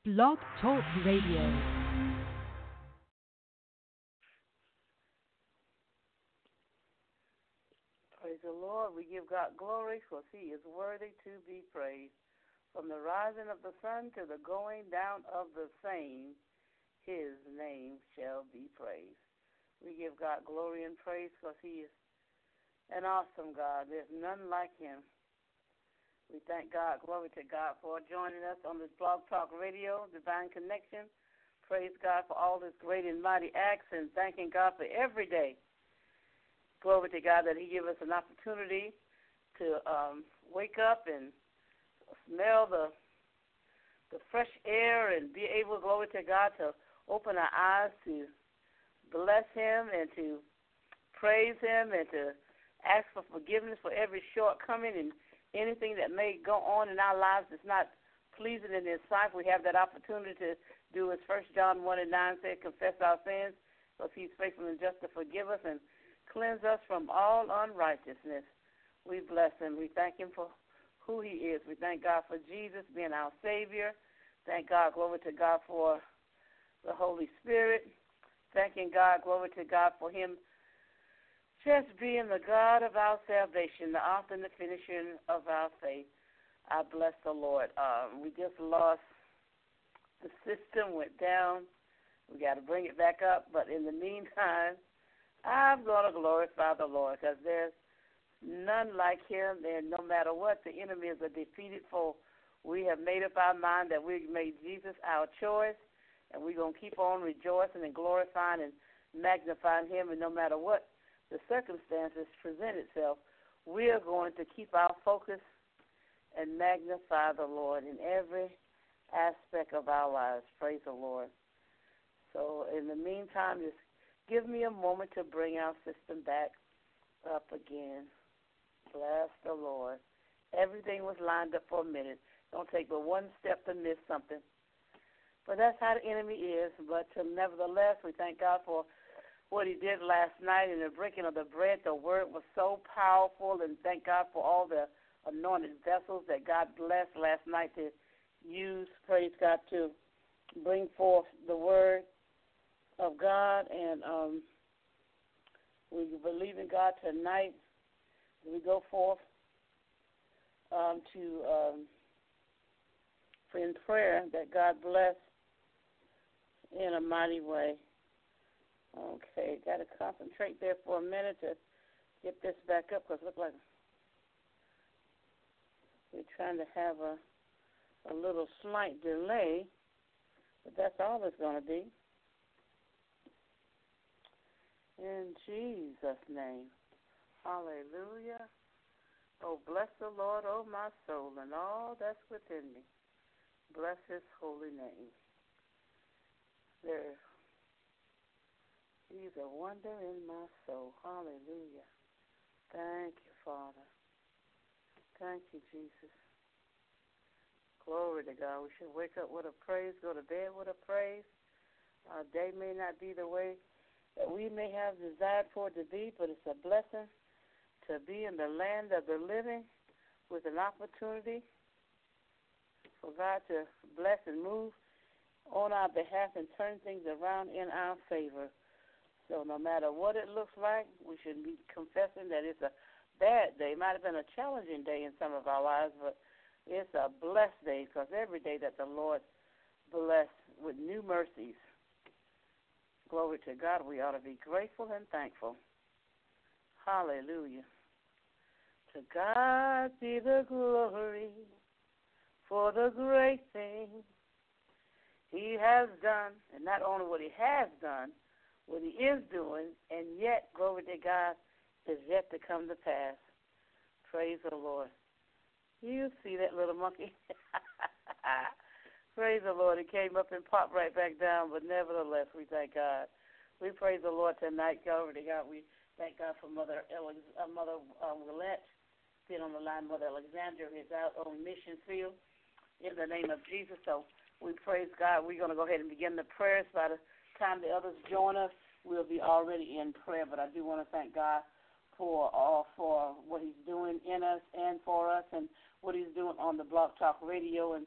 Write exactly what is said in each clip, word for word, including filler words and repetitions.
Blog Talk Radio. Praise the Lord. We give God glory because he is worthy to be praised. From the rising of the sun to the going down of the same, his name shall be praised. We give God glory and praise because he is an awesome God. There's none like him. We thank God, glory to God, for joining us on this Blog Talk Radio, Divine Connection. Praise God for all his great and mighty acts, and thanking God for every day. Glory to God that he gives us an opportunity to um, wake up and smell the the fresh air and be able, glory to God, to open our eyes to bless him and to praise him and to ask for forgiveness for every shortcoming and anything that may go on in our lives that's not pleasing in his sight. We have that opportunity to do as First John one and nine said, confess our sins, because he's faithful and just to forgive us and cleanse us from all unrighteousness. We bless him. We thank him for who he is. We thank God for Jesus being our Savior. Thank God, glory to God, for the Holy Spirit. Thanking God, glory to God, for him just being the God of our salvation, the author and the finisher of our faith. I bless the Lord. Um, we just lost the system, went down. We got to bring it back up. But in the meantime, I'm going to glorify the Lord because there's none like him. And no matter what, the enemy is a defeated foe. We have made up our mind that we've made Jesus our choice, and we're going to keep on rejoicing and glorifying and magnifying him. And no matter what the circumstances present itself, we are going to keep our focus and magnify the Lord in every aspect of our lives. Praise the Lord. So in the meantime, just give me a moment to bring our system back up again. Bless the Lord. Everything was lined up for a minute. Don't take but one step to miss something. But that's how the enemy is. But um, nevertheless, we thank God for what he did last night in the breaking of the bread. The word was so powerful, and thank God for all the anointed vessels that God blessed last night to use, praise God, to bring forth the word of God. And um, we believe in God tonight as we go forth um, to um, in prayer that God bless in a mighty way. Okay, got to concentrate there for a minute to get this back up because it looks like we're trying to have a, a little slight delay, but that's all it's going to be. In Jesus' name, hallelujah. Oh, bless the Lord, oh my soul, and all that's within me. Bless his holy name. There, he's a wonder in my soul. Hallelujah. Thank you, Father. Thank you, Jesus. Glory to God. We should wake up with a praise, go to bed with a praise. Our day may not be the way that we may have desired for it to be, but it's a blessing to be in the land of the living with an opportunity for God to bless and move on our behalf and turn things around in our favor. So no matter what it looks like, we should be confessing that it's a bad day. It might have been a challenging day in some of our lives, but it's a blessed day because every day that the Lord bless with new mercies, glory to God, we ought to be grateful and thankful. Hallelujah. To God be the glory for the great things he has done, and not only what he has done, what he is doing, and yet, glory to God, is yet to come to pass. Praise the Lord. You see that little monkey? Praise the Lord. It came up and popped right back down, but nevertheless, we thank God. We praise the Lord tonight. Glory to God. We thank God for Mother Alex, uh, Mother um, Willette being on the line. Mother Alexandra is out on mission field in the name of Jesus. So we praise God. We're going to go ahead and begin the prayers. By the time the others join us, we'll be already in prayer. But I do want to thank God for all for what he's doing in us and for us and what he's doing on the Blog Talk Radio. And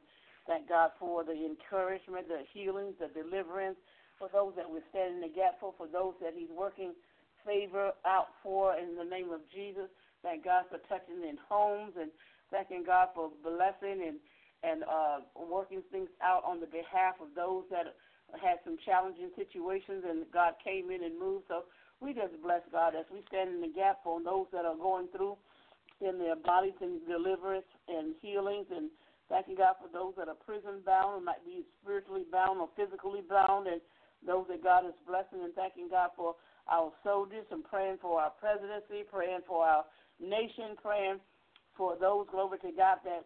Thank God for the encouragement, the healings, the deliverance, for those that we're standing in the gap for, for those that he's working favor out for in the name of Jesus. Thank God for touching in homes and thanking God for blessing and, and uh, working things out on the behalf of those that had some challenging situations, and God came in and moved. So we just bless God as we stand in the gap for those that are going through in their bodies and deliverance and healings, and thanking God for those that are prison bound, might be spiritually bound or physically bound, and those that God is blessing, and thanking God for our soldiers and praying for our presidency, praying for our nation, praying for those, glory to God, that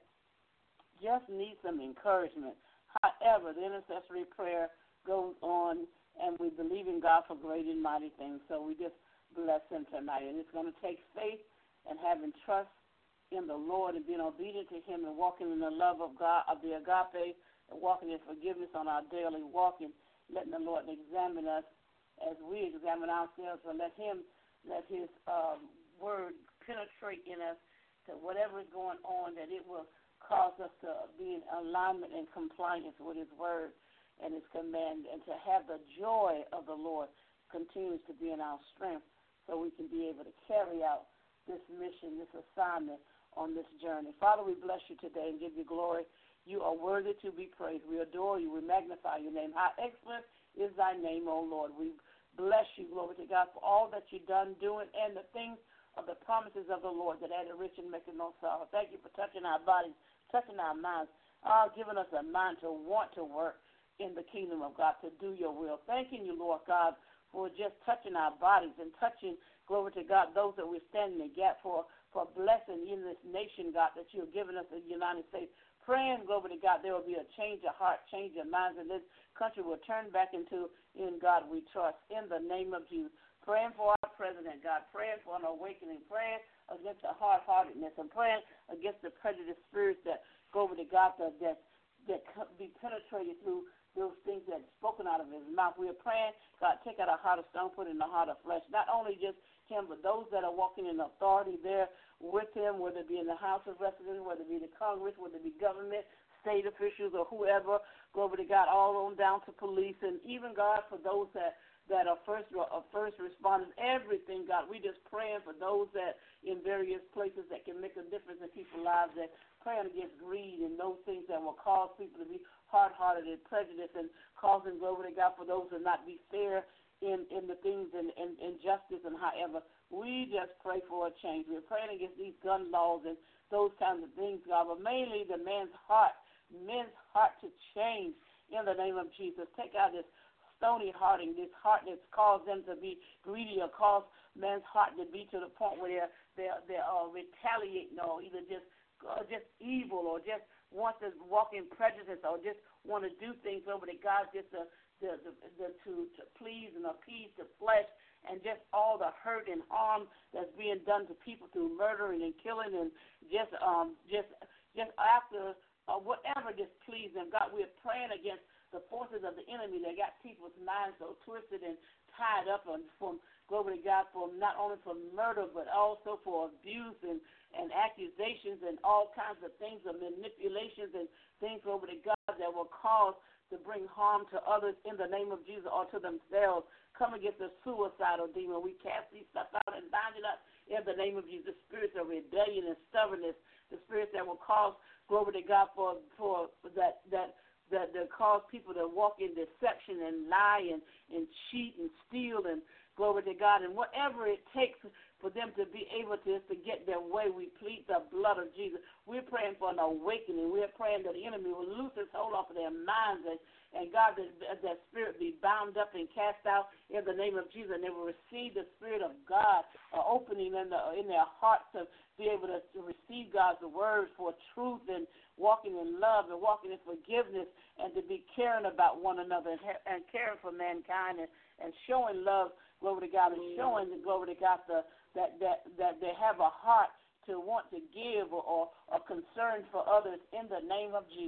just need some encouragement. However, the intercessory prayer goes on, and we believe in God for great and mighty things. So we just bless him tonight. And it's going to take faith and having trust in the Lord and being obedient to him and walking in the love of God, of the agape, and walking in forgiveness on our daily walking, letting the Lord examine us as we examine ourselves, and let him, let his um, word penetrate in us to whatever is going on, that it will cause us to be in alignment and compliance with his word and his command, and to have the joy of the Lord continues to be in our strength so we can be able to carry out this mission, this assignment on this journey. Father, we bless you today and give you glory. You are worthy to be praised. We adore you. We magnify your name. How excellent is thy name, O Lord. We bless you, glory to God, for all that you've done, doing, and the things of the promises of the Lord that add a rich and make it no sorrow. Thank you for touching our bodies, touching our minds, uh, giving us a mind to want to work in the kingdom of God, to do your will. Thanking you, Lord God, for just touching our bodies and touching, glory to God, those that we're standing in the gap for, for blessing in this nation, God, that you have given us in the United States. Praying, glory to God, there will be a change of heart, change of minds, and this country will turn back into in God we trust, in the name of Jesus. Praying for our president, God, praying for an awakening, praying against the hard-heartedness, and praying against the prejudiced spirits that, glory to God, that, that, that be penetrated through those things that are spoken out of his mouth. We are praying, God, take out a heart of stone, put in a heart of flesh. Not only just him, but those that are walking in authority there with him, whether it be in the House of Representatives, whether it be the Congress, whether it be government, state officials, or whoever, glory to God, all on down to police, and even, God, for those that that are first are first responders, everything, God, we just praying for those that in various places that can make a difference in people's lives, that praying against greed and those things that will cause people to be hard-hearted and prejudiced, and causing, glory to God, for those to not be fair in, in the things and, and, and justice and however. We just pray for a change. We're praying against these gun laws and those kinds of things, God, but mainly the man's heart, men's heart to change in the name of Jesus. Take out this stony hearting, this heart that's caused them to be greedy, or caused man's heart to be to the point where they're, they're, they're uh, retaliating, or either just uh, just evil, or just want to walk in prejudice, or just want to do things over to God just to, the, the, the, to, to please and appease the flesh, and just all the hurt and harm that's being done to people through murdering and killing, and just um just just after uh, whatever displeases them. God, we're praying against the forces of the enemy that got people's minds so twisted and tied up, and from, glory to God, for not only for murder, but also for abuse and, and accusations and all kinds of things, of manipulations and things, glory to God, that will cause to bring harm to others in the name of Jesus, or to themselves. Come against the suicidal demon. We cast these stuff out and bind it up in the name of Jesus. The spirits of rebellion and stubbornness, the spirits that will cause, glory to God, for, for that that that, that cause people to walk in deception and lie and, and cheat and steal, and glory to God, and whatever it takes for them to be able to, to get their way, we plead the blood of Jesus. We're praying for an awakening. We're praying that the enemy will loose his hold off of their minds, and, and God, that, that spirit be bound up and cast out in the name of Jesus, and they will receive the Spirit of God, uh, opening in, the, in their hearts to be able to, to receive God's word for truth, and walking in love, and walking in forgiveness, and to be caring about one another, and, and caring for mankind, and, and showing love, glory to God, and showing the glory to God the, that, that, that they have a heart to want to give, or, or, or concern for others in the name of Jesus.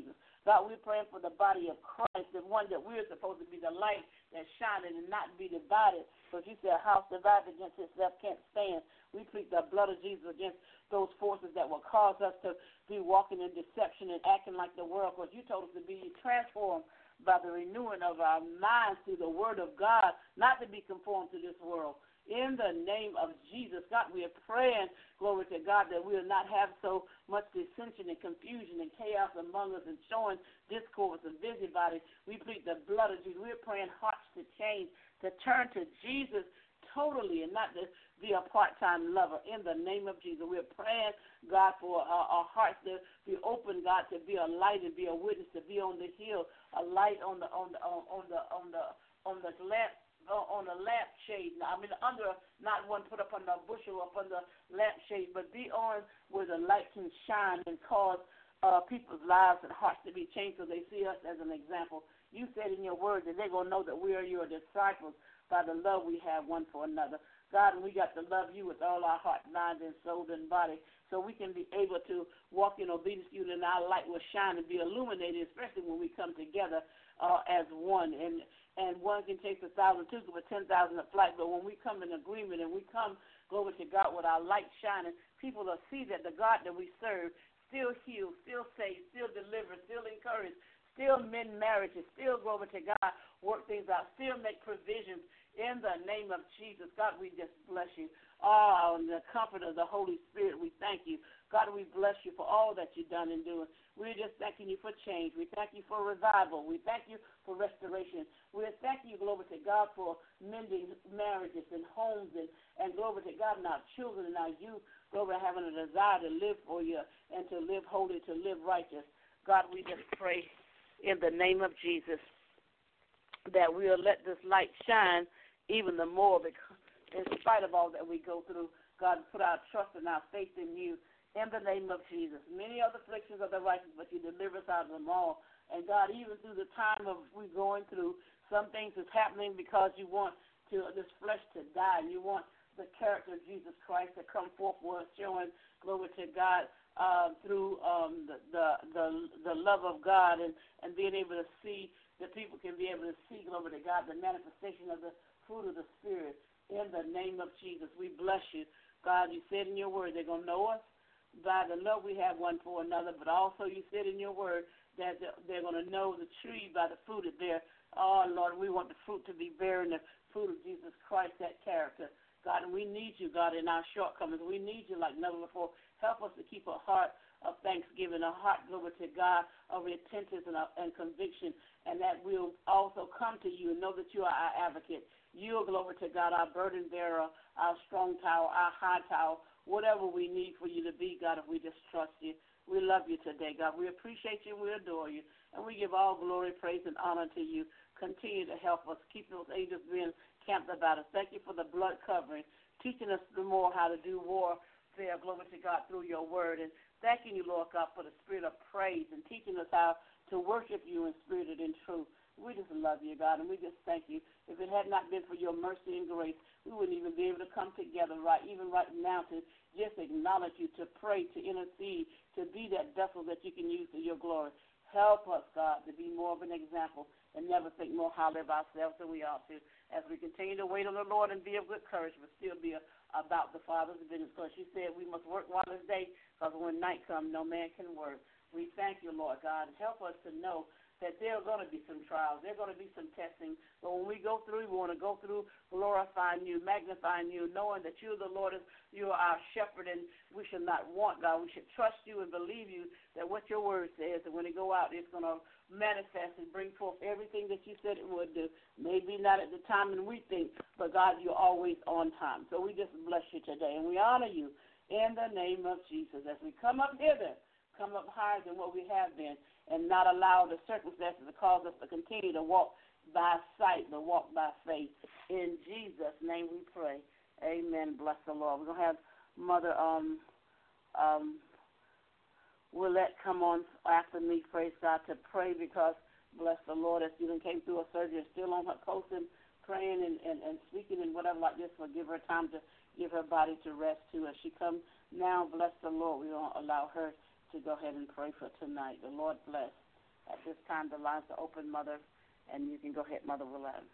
God, we're praying for the body of Christ, the one that we're supposed to be the light that's shining and not be divided. Because you said a house divided against itself can't stand. We plead the blood of Jesus against those forces that will cause us to be walking in deception and acting like the world. Because you told us to be transformed by the renewing of our minds through the word of God, not to be conformed to this world. In the name of Jesus, God, we are praying, glory to God, that we will not have so much dissension and confusion and chaos among us and showing discourse and busybody. We plead the blood of Jesus. We're praying hearts to change, to turn to Jesus totally and not to be a part-time lover. In the name of Jesus, we're praying, God, for our, our hearts to be open, God, to be a light and be a witness, to be on the hill, a light on the on the on the on the on the lamp. On a lampshade, I mean under, not one put up under a bushel, up under a lampshade, but be on where the light can shine and cause uh, people's lives and hearts to be changed so they see us as an example. You said in your word that they're going to know that we are your disciples by the love we have one for another. God, and we got to love you with all our heart, mind, and soul and body so we can be able to walk in obedience to you and our light will shine and be illuminated, especially when we come together uh, as one. And And one can chase a thousand, two with ten thousand a flight. But when we come in agreement and we come, glory to God, with our light shining, people will see that the God that we serve still heals, still saves, still delivers, still encourages, still mend marriages, still, glory to God, work things out, still make provisions. In the name of Jesus, God, we just bless you. Oh, in the comfort of the Holy Spirit, we thank you. God, we bless you for all that you've done and doing. We're just thanking you for change. We thank you for revival. We thank you for restoration. We're thanking you, glory to God, for mending marriages and homes and, and glory to God, and our children and our youth, glory, having a desire to live for you and to live holy, to live righteous. God, we just pray in the name of Jesus that we'll let this light shine even the more, because in spite of all that we go through, God, put our trust and our faith in you. In the name of Jesus. Many are the afflictions of the righteous, but you deliver us out of them all. And God, even through the time of we going through, some things is happening because you want to this flesh to die. You want the character of Jesus Christ to come forth for us, showing glory to God uh, through um, the, the the the love of God and, and being able to see, that people can be able to see, glory to God, the manifestation of the fruit of the Spirit. In the name of Jesus, we bless you. God, you said in your word they're going to know us by the love we have one for another, but also you said in your word that they're going to know the tree by the fruit it bears. Oh, Lord, we want the fruit to be bearing the fruit of Jesus Christ, that character. God, and we need you, God, in our shortcomings. We need you like never before. Help us to keep a heart of thanksgiving, a heart, glory to God, of repentance and, and conviction, and that we'll also come to you and know that you are our advocate. You are, glory to God, our burden bearer, our strong tower, our high tower, whatever we need for you to be, God, if we just trust you. We love you today, God. We appreciate you. We adore you. And we give all glory, praise, and honor to you. Continue to help us. Keep those angels being camped about us. Thank you for the blood covering, teaching us the more how to do warfare, glory to God, through your word. And thanking you, Lord God, for the spirit of praise and teaching us how to worship you in spirit and in truth. We just love you, God, and we just thank you. If it had not been for your mercy and grace, we wouldn't even be able to come together right, even right now, to just acknowledge you, to pray, to intercede, to be that vessel that you can use for your glory. Help us, God, to be more of an example and never think more highly of ourselves than we ought to. As we continue to wait on the Lord and be of good courage, but still be a, about the Father's business, because you said we must work while it's day, because when night comes, no man can work. We thank you, Lord God, and help us to know that there are going to be some trials. There are going to be some testing. But when we go through, we want to go through glorifying you, magnifying you, knowing that you, the Lord, is, you are our shepherd, and we should not want, God. We should trust you and believe you that what your word says, and when it go out, it's going to manifest and bring forth everything that you said it would do. Maybe not at the time and we think, but, God, you're always on time. So we just bless you today, and we honor you in the name of Jesus. As we come up hither, come up higher than what we have been, and not allow the circumstances to cause us to continue to walk by sight, but walk by faith. In Jesus' name we pray. Amen. Bless the Lord. We're going to have Mother um, um, Willette come on after me, praise God, to pray, because, bless the Lord, as she came through a surgery, still on her post and praying and, and, and speaking and whatever like this, will give her time to give her body to rest too. As she comes now, bless the Lord, we won't allow her to go ahead and pray for tonight. The Lord bless. At this time, the lines are open, Mother, and you can go ahead, Mother Willette.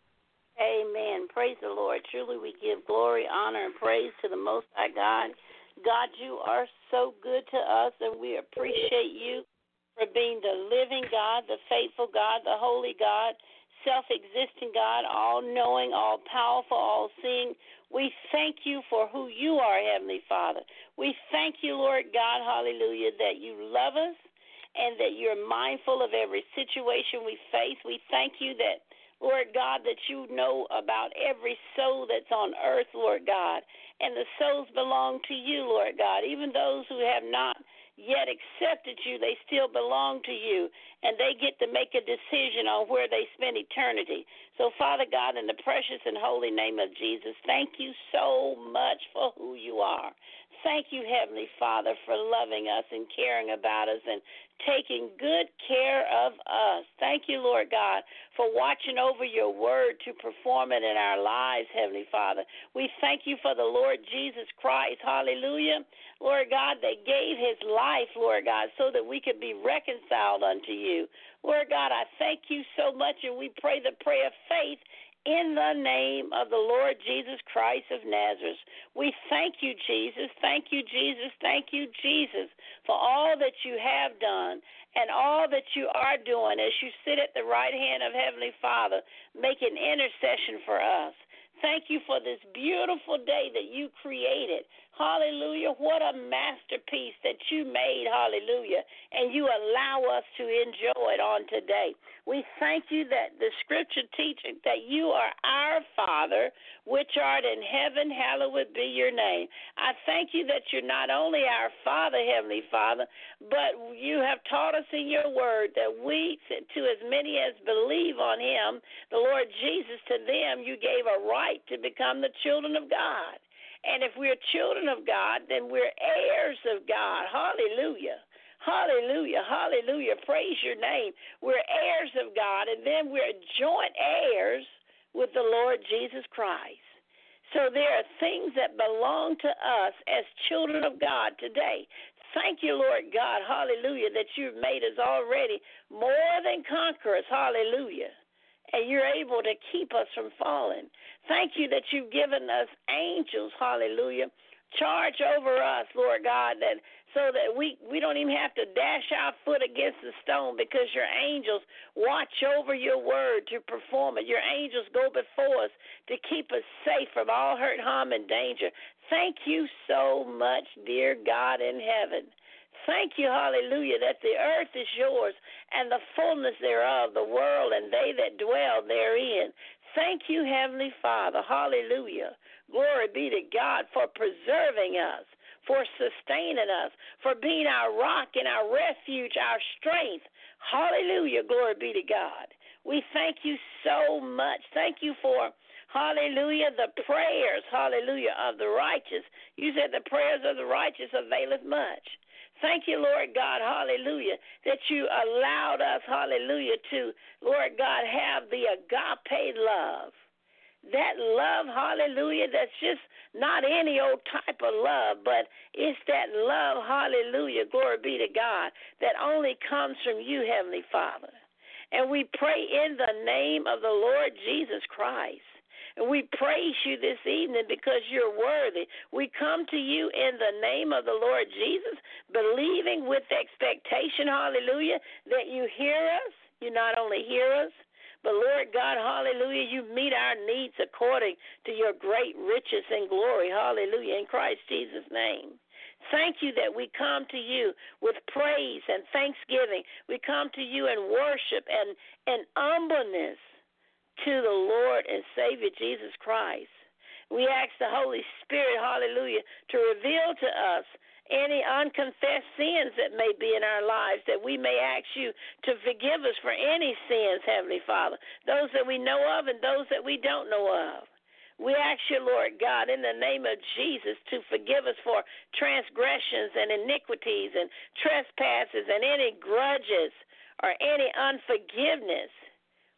Amen. Praise the Lord. Truly we give glory, honor, and praise to the Most High God. God, you are so good to us, and we appreciate you for being the living God, the faithful God, the holy God, self-existing God, all-knowing, all-powerful, all-seeing. We thank you for who you are, Heavenly Father. We thank you, Lord God, hallelujah, that you love us and that you're mindful of every situation we face. We thank you that, Lord God, that you know about every soul that's on earth, Lord God, and the souls belong to you, Lord God. Even those who have not yet accepted you, they still belong to you, and they get to make a decision on where they spend eternity. So, Father God, in the precious and holy name of Jesus, thank you so much for who you are. Thank you, Heavenly Father, for loving us and caring about us and taking good care of us. Thank you, Lord God, for watching over your word to perform it in our lives, Heavenly Father. We thank you for the Lord Jesus Christ, hallelujah, Lord God, that gave his life, Lord God, so that we could be reconciled unto you. Lord God, I thank you so much, and we pray the prayer of faith in the name of the Lord Jesus Christ of Nazareth. We thank you, Jesus. Thank you, Jesus. Thank you, Jesus, for all that you have done and all that you are doing as you sit at the right hand of Heavenly Father, making intercession for us. Thank you for this beautiful day that you created. Hallelujah. What a masterpiece that you made. Hallelujah. And you allow us to enjoy it on today. We thank you that the scripture teaches that you are our Father, which art in heaven, hallowed be your name. I thank you that you're not only our Father, Heavenly Father, but you have taught us in your word that we, to as many as believe on him, the Lord Jesus, to them you gave a right to become the children of God. And if we're children of God, then we're heirs of God. Hallelujah. Hallelujah. Hallelujah. Praise your name. We're heirs of God, and then we're joint heirs with the Lord Jesus Christ. So there are things that belong to us as children of God today. Thank you, Lord God, hallelujah, that you've made us already more than conquerors, hallelujah, and you're able to keep us from falling. Thank you that you've given us angels, hallelujah, charge over us, Lord God, that so that we, we don't even have to dash our foot against the stone because your angels watch over your word to perform it. Your angels go before us to keep us safe from all hurt, harm, and danger. Thank you so much, dear God in heaven. Thank you, hallelujah, that the earth is yours and the fullness thereof, the world and they that dwell therein. Thank you, Heavenly Father, hallelujah. Glory be to God for preserving us, for sustaining us, for being our rock and our refuge, our strength. Hallelujah, glory be to God. We thank you so much. Thank you for, hallelujah, the prayers, hallelujah, of the righteous. You said the prayers of the righteous availeth much. Thank you, Lord God, hallelujah, that you allowed us, hallelujah, to, Lord God, have the agape love. That love, hallelujah, that's just not any old type of love, but it's that love, hallelujah, glory be to God, that only comes from you, Heavenly Father. And we pray in the name of the Lord Jesus Christ. And we praise you this evening because you're worthy. We come to you in the name of the Lord Jesus, believing with expectation, hallelujah, that you hear us. You not only hear us, but, Lord God, hallelujah, you meet our needs according to your great riches and glory, hallelujah, in Christ Jesus' name. Thank you that we come to you with praise and thanksgiving. We come to you in worship and, and humbleness to the Lord and Savior Jesus Christ. We ask the Holy Spirit, hallelujah, to reveal to us any unconfessed sins that may be in our lives, that we may ask you to forgive us for any sins, Heavenly Father, those that we know of and those that we don't know of. We ask you, Lord God, in the name of Jesus, to forgive us for transgressions and iniquities and trespasses and any grudges or any unforgiveness.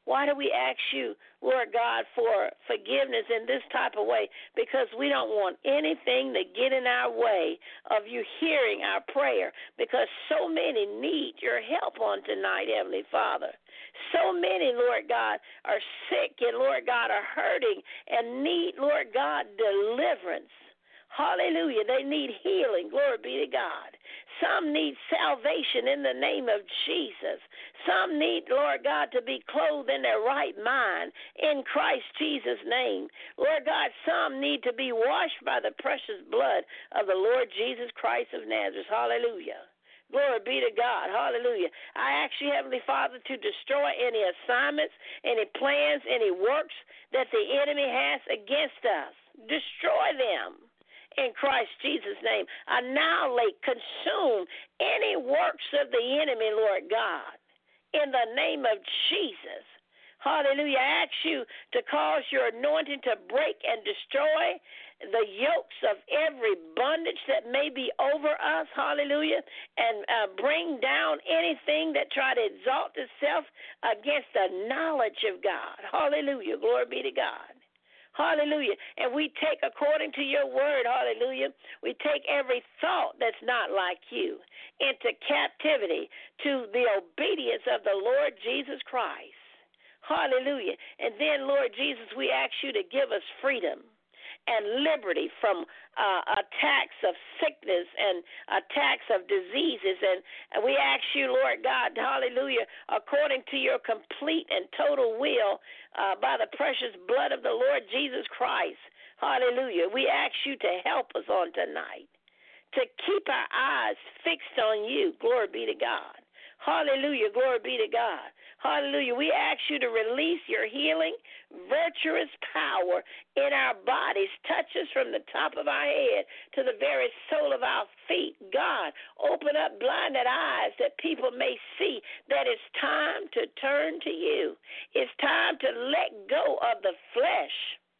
Why do we ask you, Lord God, for forgiveness in this type of way? Because we don't want anything to get in our way of you hearing our prayer, because so many need your help on tonight, Heavenly Father. So many, Lord God, are sick and, Lord God, are hurting and need, Lord God, deliverance. Hallelujah. They need healing. Glory be to God. Some need salvation in the name of Jesus. Some need, Lord God, to be clothed in their right mind in Christ Jesus' name. Lord God, some need to be washed by the precious blood of the Lord Jesus Christ of Nazareth. Hallelujah. Glory be to God. Hallelujah. I ask you, Heavenly Father, to destroy any assignments, any plans, any works that the enemy has against us. Destroy them in Christ Jesus' name. Annihilate, consume any works of the enemy, Lord God, in the name of Jesus. Hallelujah. I ask you to cause your anointing to break and destroy the yokes of every bondage that may be over us, hallelujah, and uh, bring down anything that try to exalt itself against the knowledge of God. Hallelujah. Glory be to God. Hallelujah. And we take according to your word, hallelujah, we take every thought that's not like you into captivity to the obedience of the Lord Jesus Christ. Hallelujah. And then, Lord Jesus, we ask you to give us freedom and liberty from uh, attacks of sickness and attacks of diseases. And, and we ask you, Lord God, hallelujah, according to your complete and total will, uh, by the precious blood of the Lord Jesus Christ, hallelujah, we ask you to help us on tonight, to keep our eyes fixed on you. Glory be to God. Hallelujah. Glory be to God. Hallelujah. We ask you to release your healing, virtuous power in our bodies. Touch us from the top of our head to the very sole of our feet. God, open up blinded eyes that people may see that it's time to turn to you. It's time to let go of the flesh.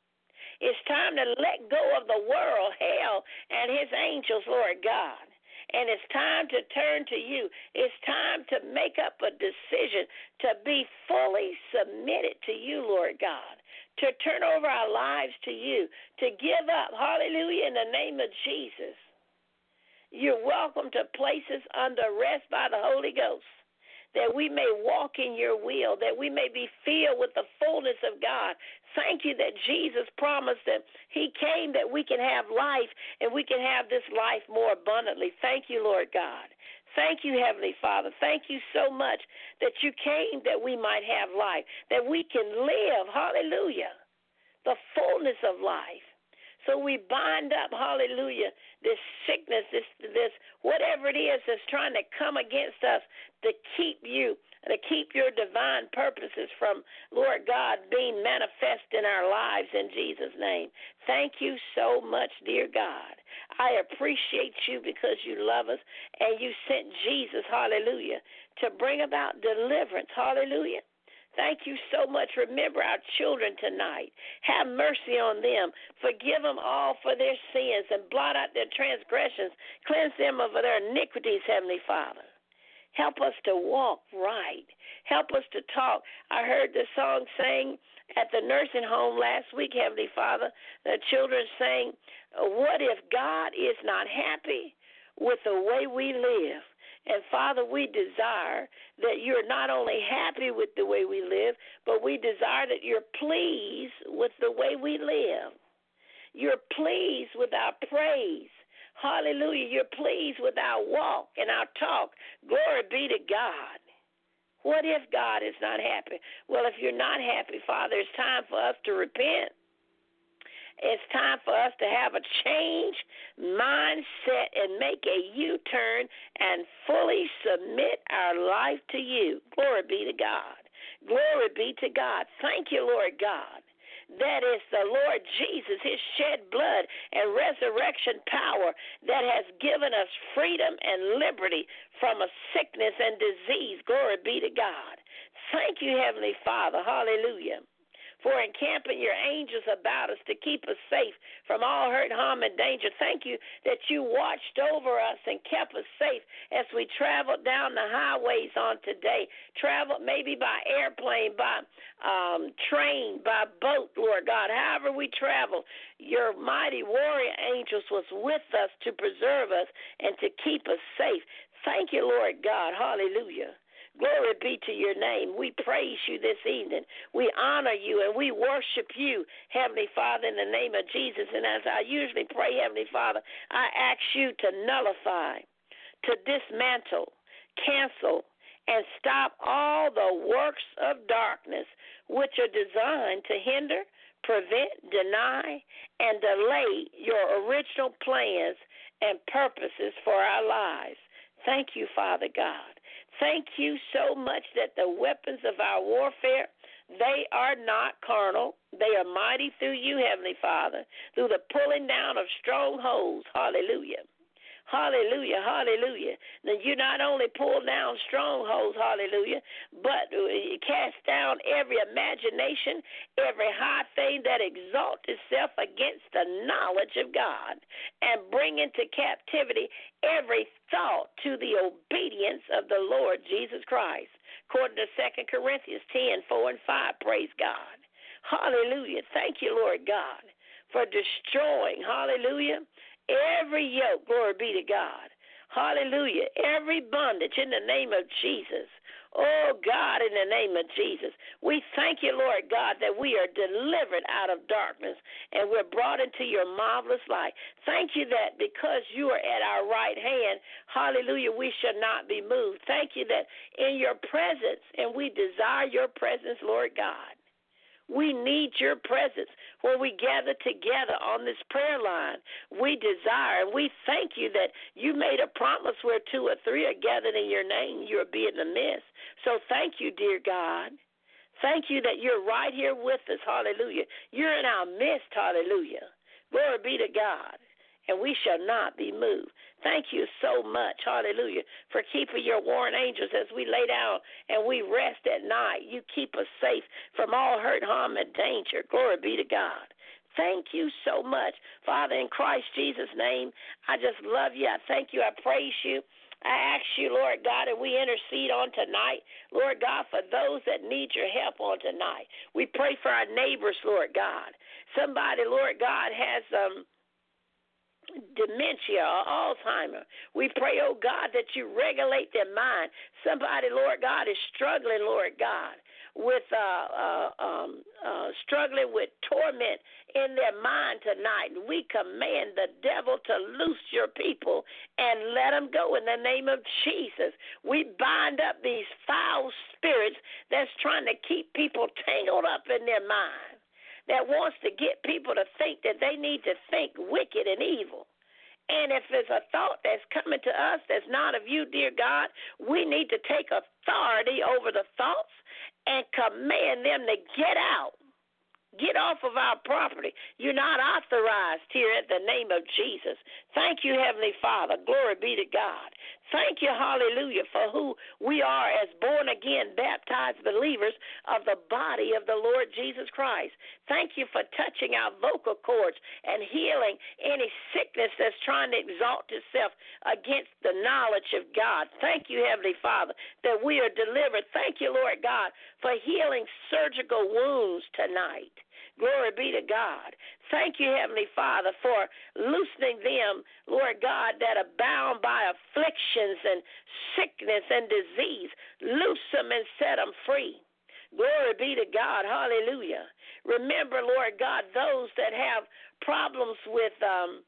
It's time to let go of the world, hell, and his angels, Lord God. And it's time to turn to you. It's time to make up a decision to be fully submitted to you, Lord God, to turn over our lives to you, to give up, hallelujah, in the name of Jesus. You're welcome to places under rest by the Holy Ghost, that we may walk in your will, that we may be filled with the fullness of God. Thank you that Jesus promised that he came that we can have life and we can have this life more abundantly. Thank you, Lord God. Thank you, Heavenly Father. Thank you so much that you came that we might have life, that we can live, hallelujah, the fullness of life. So we bind up, hallelujah, this sickness, this, this whatever it is that's trying to come against us to keep you, to keep your divine purposes from, Lord God, being manifest in our lives in Jesus' name. Thank you so much, dear God. I appreciate you because you love us and you sent Jesus, hallelujah, to bring about deliverance, hallelujah. Thank you so much. Remember our children tonight. Have mercy on them. Forgive them all for their sins and blot out their transgressions. Cleanse them of their iniquities, Heavenly Father. Help us to walk right. Help us to talk. I heard the song sang at the nursing home last week, Heavenly Father. The children sang, what if God is not happy with the way we live? And, Father, we desire that you're not only happy with the way we live, but we desire that you're pleased with the way we live. You're pleased with our praise. Hallelujah. You're pleased with our walk and our talk. Glory be to God. What if God is not happy? Well, if you're not happy, Father, it's time for us to repent. It's time for us to have a change mindset and make a U-turn and fully submit our life to you. Glory be to God. Glory be to God. Thank you, Lord God. That is the Lord Jesus, his shed blood and resurrection power that has given us freedom and liberty from a sickness and disease. Glory be to God. Thank you, Heavenly Father. Hallelujah. for encamping your angels about us to keep us safe from all hurt, harm, and danger. Thank you that you watched over us and kept us safe as we traveled down the highways on today. Traveled maybe by airplane, by um, train, by boat, Lord God. However we traveled, your mighty warrior angels was with us to preserve us and to keep us safe. Thank you, Lord God. Hallelujah. Glory be to your name. We praise you this evening. We honor you and we worship you, Heavenly Father, in the name of Jesus. And as I usually pray, Heavenly Father, I ask you to nullify, to dismantle, cancel, and stop all the works of darkness which are designed to hinder, prevent, deny, and delay your original plans and purposes for our lives. Thank you, Father God. Thank you so much that the weapons of our warfare, they are not carnal. They are mighty through you, Heavenly Father, through the pulling down of strongholds. Hallelujah. Hallelujah, hallelujah. Now, you not only pull down strongholds, hallelujah, but you cast down every imagination, every high thing that exalts itself against the knowledge of God, and bring into captivity every thought to the obedience of the Lord Jesus Christ. According to Second Corinthians ten, four and five, praise God. Hallelujah. Thank you, Lord God, for destroying, hallelujah, every yoke, glory be to God. Hallelujah. Every bondage in the name of Jesus. Oh, God, in the name of Jesus. We thank you, Lord God, that we are delivered out of darkness and we're brought into your marvelous light. Thank you that because you are at our right hand, hallelujah, we shall not be moved. Thank you that in your presence, and we desire your presence, Lord God. We need your presence when we gather together on this prayer line. We desire, and we thank you that you made a promise where two or three are gathered in your name, you'll be in the midst. So thank you, dear God. Thank you that you're right here with us, hallelujah. You're in our midst, hallelujah. Glory be to God, and we shall not be moved. Thank you so much, hallelujah, for keeping your warring angels as we lay down and we rest at night. You keep us safe from all hurt, harm, and danger. Glory be to God. Thank you so much, Father, in Christ Jesus' name. I just love you. I thank you. I praise you. I ask you, Lord God, and we intercede on tonight, Lord God, for those that need your help on tonight. We pray for our neighbors, Lord God. Somebody, Lord God, has um. dementia or Alzheimer. We pray, oh God, that you regulate their mind. Somebody, Lord God, is struggling, Lord God, with uh, uh, um, uh, struggling with torment in their mind tonight. We command the devil to loose your people and let them go in the name of Jesus. We bind up these foul spirits that's trying to keep people tangled up in their mind, that wants to get people to think that they need to think wicked and evil. And if there's a thought that's coming to us that's not of you, dear God, we need to take authority over the thoughts and command them to get out. Get off of our property. You're not authorized here in the name of Jesus. Thank you, Heavenly Father. Glory be to God. Thank you, hallelujah, for who we are as born-again, baptized believers of the body of the Lord Jesus Christ. Thank you for touching our vocal cords and healing any sickness that's trying to exalt itself against the knowledge of God. Thank you, Heavenly Father, that we are delivered. Thank you, Lord God, for healing surgical wounds tonight. Glory be to God. Thank you, Heavenly Father, for loosening them, Lord God, that are bound by afflictions and sickness and disease. Loose them and set them free. Glory be to God. Hallelujah. Remember, Lord God, those that have problems with um,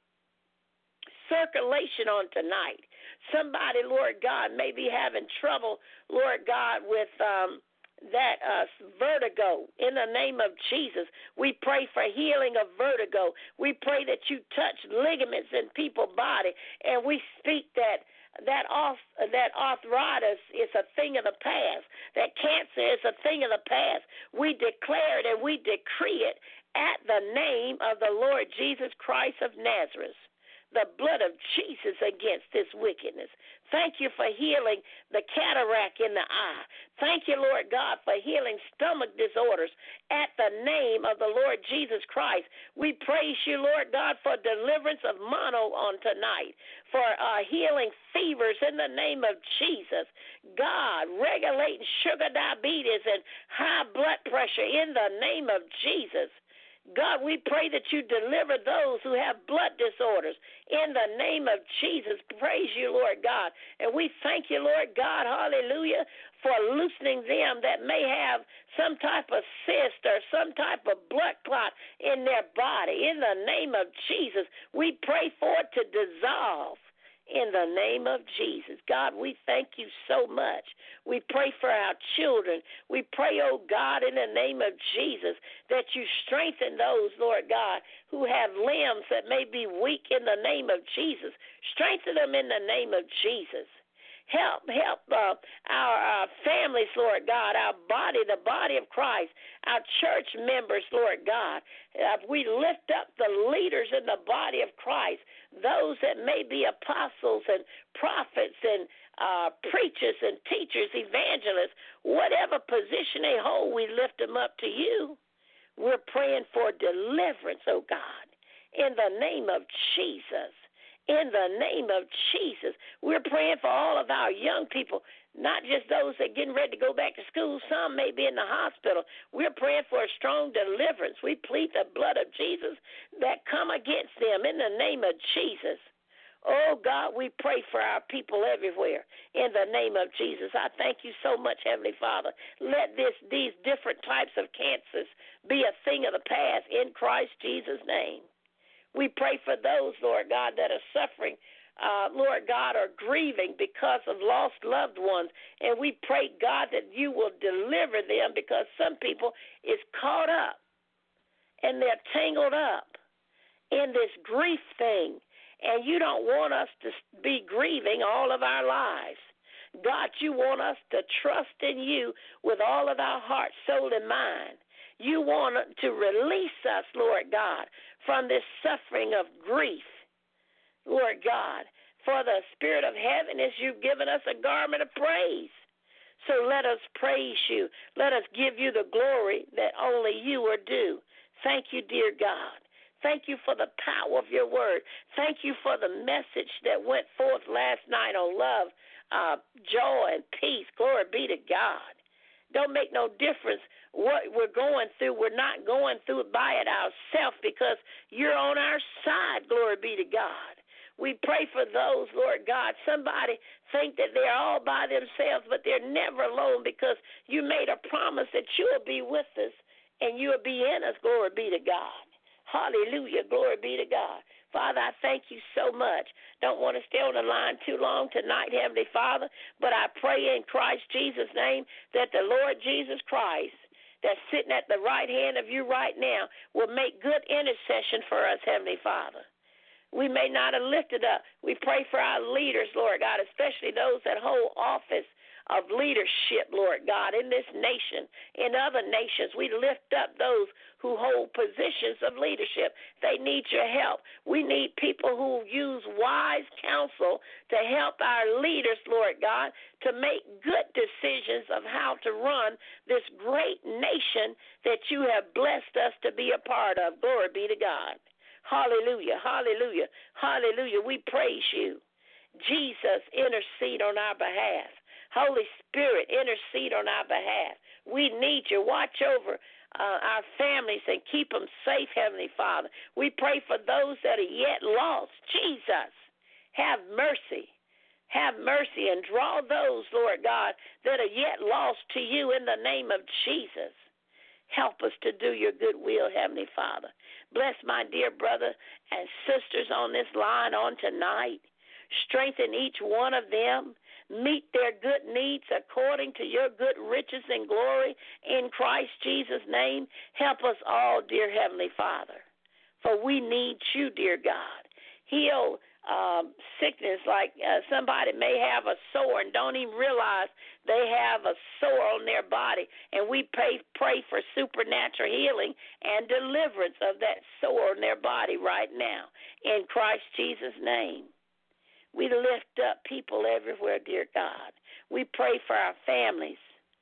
circulation on tonight. Somebody, Lord God, may be having trouble, Lord God, with um, that uh, vertigo. In the name of Jesus, we pray for healing of vertigo. We pray that you touch ligaments in people's body, and we speak that that off that arthritis is a thing of the past. That cancer is a thing of the past. We declare it and we decree it at the name of the Lord Jesus Christ of Nazareth. the blood of Jesus against this wickedness. Thank you for healing the cataract in the eye. Thank you, Lord God, for healing stomach disorders at the name of the Lord Jesus Christ. We praise you, Lord God, for deliverance of mono on tonight, for uh, healing fevers in the name of Jesus. God, regulating sugar diabetes and high blood pressure in the name of Jesus. God, we pray that you deliver those who have blood disorders in the name of Jesus. Praise you, Lord God. And we thank you, Lord God, hallelujah, for loosening them that may have some type of cyst or some type of blood clot in their body. In the name of Jesus, we pray for it to dissolve. In the name of Jesus. God, we thank you so much. We pray for our children. We pray, oh God, in the name of Jesus, that you strengthen those, Lord God, who have limbs that may be weak in the name of Jesus. Strengthen them in the name of Jesus. Help, help uh, our, our families, Lord God, our body, the body of Christ, our church members, Lord God. Uh, we lift up the leaders in the body of Christ, those that may be apostles and prophets and uh, preachers and teachers, evangelists, whatever position they hold, we lift them up to you. We're praying for deliverance, oh God, in the name of Jesus. In the name of Jesus, we're praying for all of our young people, not just those that are getting ready to go back to school. Some may be in the hospital. We're praying for a strong deliverance. We plead the blood of Jesus that come against them in the name of Jesus. Oh, God, we pray for our people everywhere in the name of Jesus. I thank you so much, Heavenly Father. Let this these different types of cancers be a thing of the past in Christ Jesus' name. We pray for those, Lord God, that are suffering, uh, Lord God, or grieving because of lost loved ones. And we pray, God, that you will deliver them because some people is caught up and they're tangled up in this grief thing. And you don't want us to be grieving all of our lives. God, you want us to trust in you with all of our heart, soul, and mind. You want to release us, Lord God, from this suffering of grief, Lord God. For the spirit of heaviness, you've given us a garment of praise. So let us praise you. Let us give you the glory that only you are due. Thank you, dear God. Thank you for the power of your word. Thank you for the message that went forth last night on love, uh, joy, and peace. Glory be to God. Don't make no difference what we're going through. We're not going through it by it ourselves because you're on our side. Glory be to God. We pray for those, Lord God. Somebody think that they're all by themselves, but they're never alone because you made a promise that you'll be with us and you'll be in us. Glory be to God. Hallelujah. Glory be to God. Father, I thank you so much. Don't want to stay on the line too long tonight, Heavenly Father, but I pray in Christ Jesus' name that the Lord Jesus Christ that's sitting at the right hand of you right now will make good intercession for us, Heavenly Father. We may not have lifted up. We pray for our leaders, Lord God, especially those that hold office of leadership, Lord God, in this nation, in other nations. We lift up those who hold positions of leadership. They need your help. We need people who use wise counsel to help our leaders, Lord God, to make good decisions of how to run this great nation that you have blessed us to be a part of. Glory be to God. Hallelujah, hallelujah, hallelujah. We praise you. Jesus, intercede on our behalf. Holy Spirit, intercede on our behalf. We need you. Watch over uh, our families and keep them safe, Heavenly Father. We pray for those that are yet lost. Jesus, have mercy. Have mercy and draw those, Lord God, that are yet lost to you in the name of Jesus. Help us to do your good will, Heavenly Father. Bless my dear brother and sisters on this line on tonight. Strengthen each one of them. Meet their good needs according to your good riches and glory in Christ Jesus' name. Help us all, dear Heavenly Father, for we need you, dear God. Heal um, sickness, like uh, somebody may have a sore and don't even realize they have a sore on their body. And we pray, pray for supernatural healing and deliverance of that sore on their body right now in Christ Jesus' name. We lift up people everywhere, dear God. We pray for our families.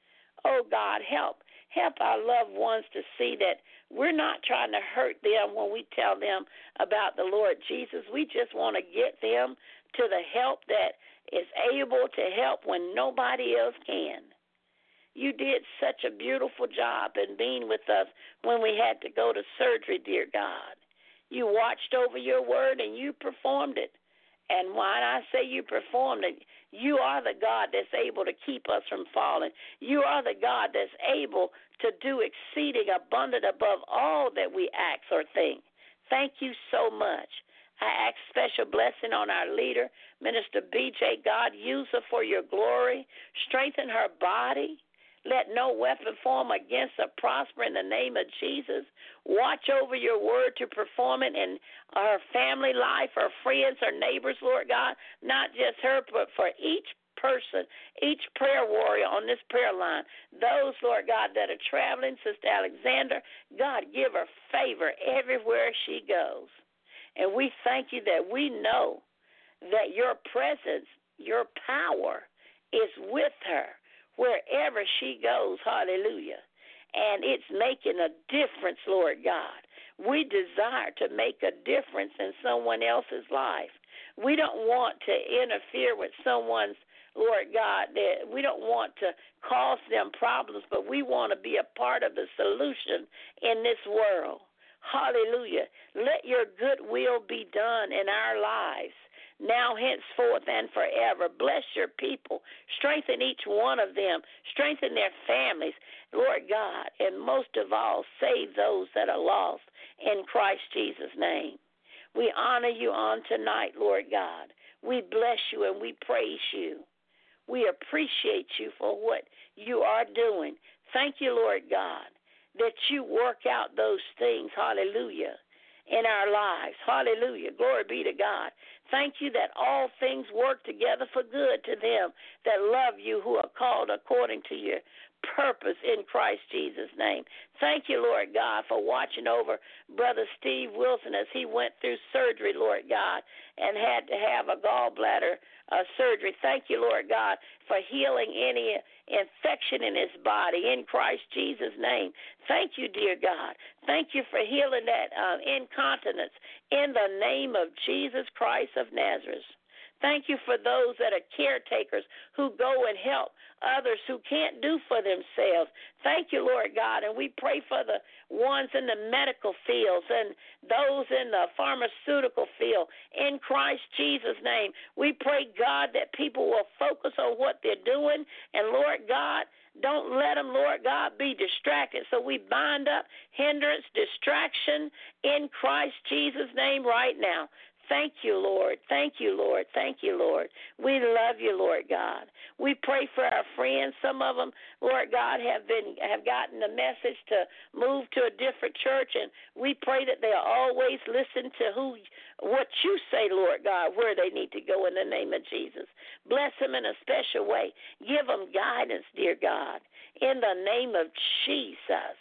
Oh, God, help. Help our loved ones to see that we're not trying to hurt them when we tell them about the Lord Jesus. We just want to get them to the help that is able to help when nobody else can. You did such a beautiful job in being with us when we had to go to surgery, dear God. You watched over your word and you performed it. And when I say you performed it, you are the God that's able to keep us from falling. You are the God that's able to do exceeding abundant above all that we ask or think. Thank you so much. I ask special blessing on our leader, Minister B J. God, use her for your glory. Strengthen her body. Let no weapon form against her prosper in the name of Jesus. Watch over your word to perform it in her family life, her friends, her neighbors, Lord God. Not just her, but for each person, each prayer warrior on this prayer line. Those, Lord God, that are traveling, Sister Alexander, God, give her favor everywhere she goes. And we thank you that we know that your presence, your power is with her wherever she goes, hallelujah. And it's making a difference, Lord God. We desire to make a difference in someone else's life. We don't want to interfere with someone's, Lord God, that we don't want to cause them problems, but we want to be a part of the solution in this world. Hallelujah. Let your good will be done in our lives, now, henceforth, and forever. Bless your people. Strengthen each one of them. Strengthen their families, Lord God. And most of all, save those that are lost in Christ Jesus' name. We honor you on tonight, Lord God. We bless you and we praise you. We appreciate you for what you are doing. Thank you, Lord God, that you work out those things, hallelujah, in our lives. Hallelujah. Glory be to God. Thank you that all things work together for good to them that love you, who are called according to your purpose in Christ Jesus' name. Thank you, Lord God, for watching over Brother Steve Wilson as he went through surgery, Lord God, and had to have a gallbladder uh, surgery. Thank you, Lord God, for healing any infection in his body in Christ Jesus' name. Thank you, dear God. Thank you for healing that uh, incontinence in the name of Jesus Christ of Nazareth. Thank you for those that are caretakers who go and help others who can't do for themselves. Thank you, Lord God. And we pray for the ones in the medical fields and those in the pharmaceutical field. In Christ Jesus' name, we pray, God, that people will focus on what they're doing. And, Lord God, don't let them, Lord God, be distracted. So we bind up hindrance, distraction in Christ Jesus' name right now. Thank you, Lord. Thank you, Lord. Thank you, Lord. We love you, Lord God. We pray for our friends. Some of them, Lord God, have been have gotten the message to move to a different church, and we pray that they'll always listen to who, what you say, Lord God, where they need to go in the name of Jesus. Bless them in a special way. Give them guidance, dear God, in the name of Jesus.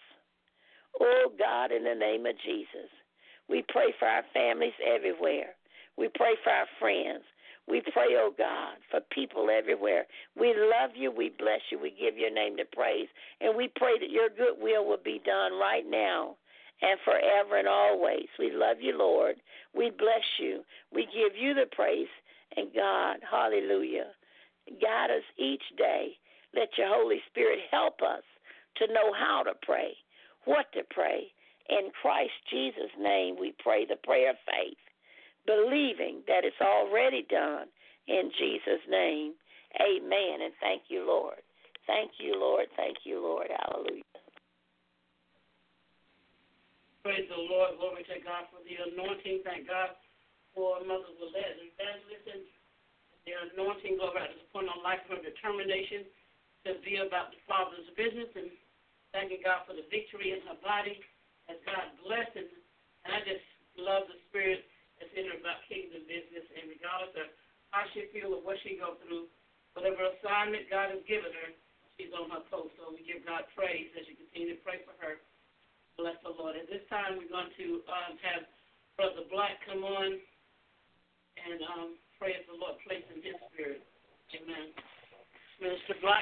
Oh, God, in the name of Jesus. We pray for our families everywhere. We pray for our friends. We pray, oh God, for people everywhere. We love you. We bless you. We give your name to praise. And we pray that your good will will be done right now and forever and always. We love you, Lord. We bless you. We give you the praise. And God, hallelujah, guide us each day. Let your Holy Spirit help us to know how to pray, what to pray. In Christ Jesus' name, we pray the prayer of faith, believing that it's already done. In Jesus' name, amen. And thank you, Lord. Thank you, Lord. Thank you, Lord. Hallelujah. Praise the Lord. Glory to God for the anointing. Thank God for Mother Willette and Evangelist and their anointing. Glory to the point on life and determination to be about the Father's business. And thanking God for the victory in her body. As God blesses, and I just love the spirit that's in her about kingdom business, and regardless of how she feels or what she go through, whatever assignment God has given her, she's on her post. So we give God praise as you continue to pray for her. Bless the Lord. At this time, we're going to um, have Brother Black come on and um, pray as the Lord placed in his spirit. Amen. Minister Black.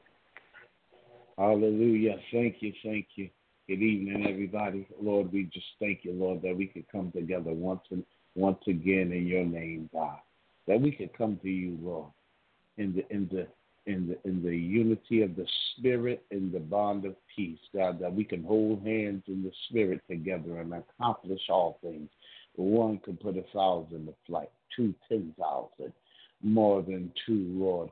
Hallelujah. Thank you, thank you. Good evening, everybody. Lord, we just thank you, Lord, that we could come together once and once again in your name, God. That we could come to you, Lord, in the in the in the in the unity of the Spirit, in the bond of peace, God, that we can hold hands in the Spirit together and accomplish all things. One can put a thousand to flight, two ten thousand, more than two, Lord.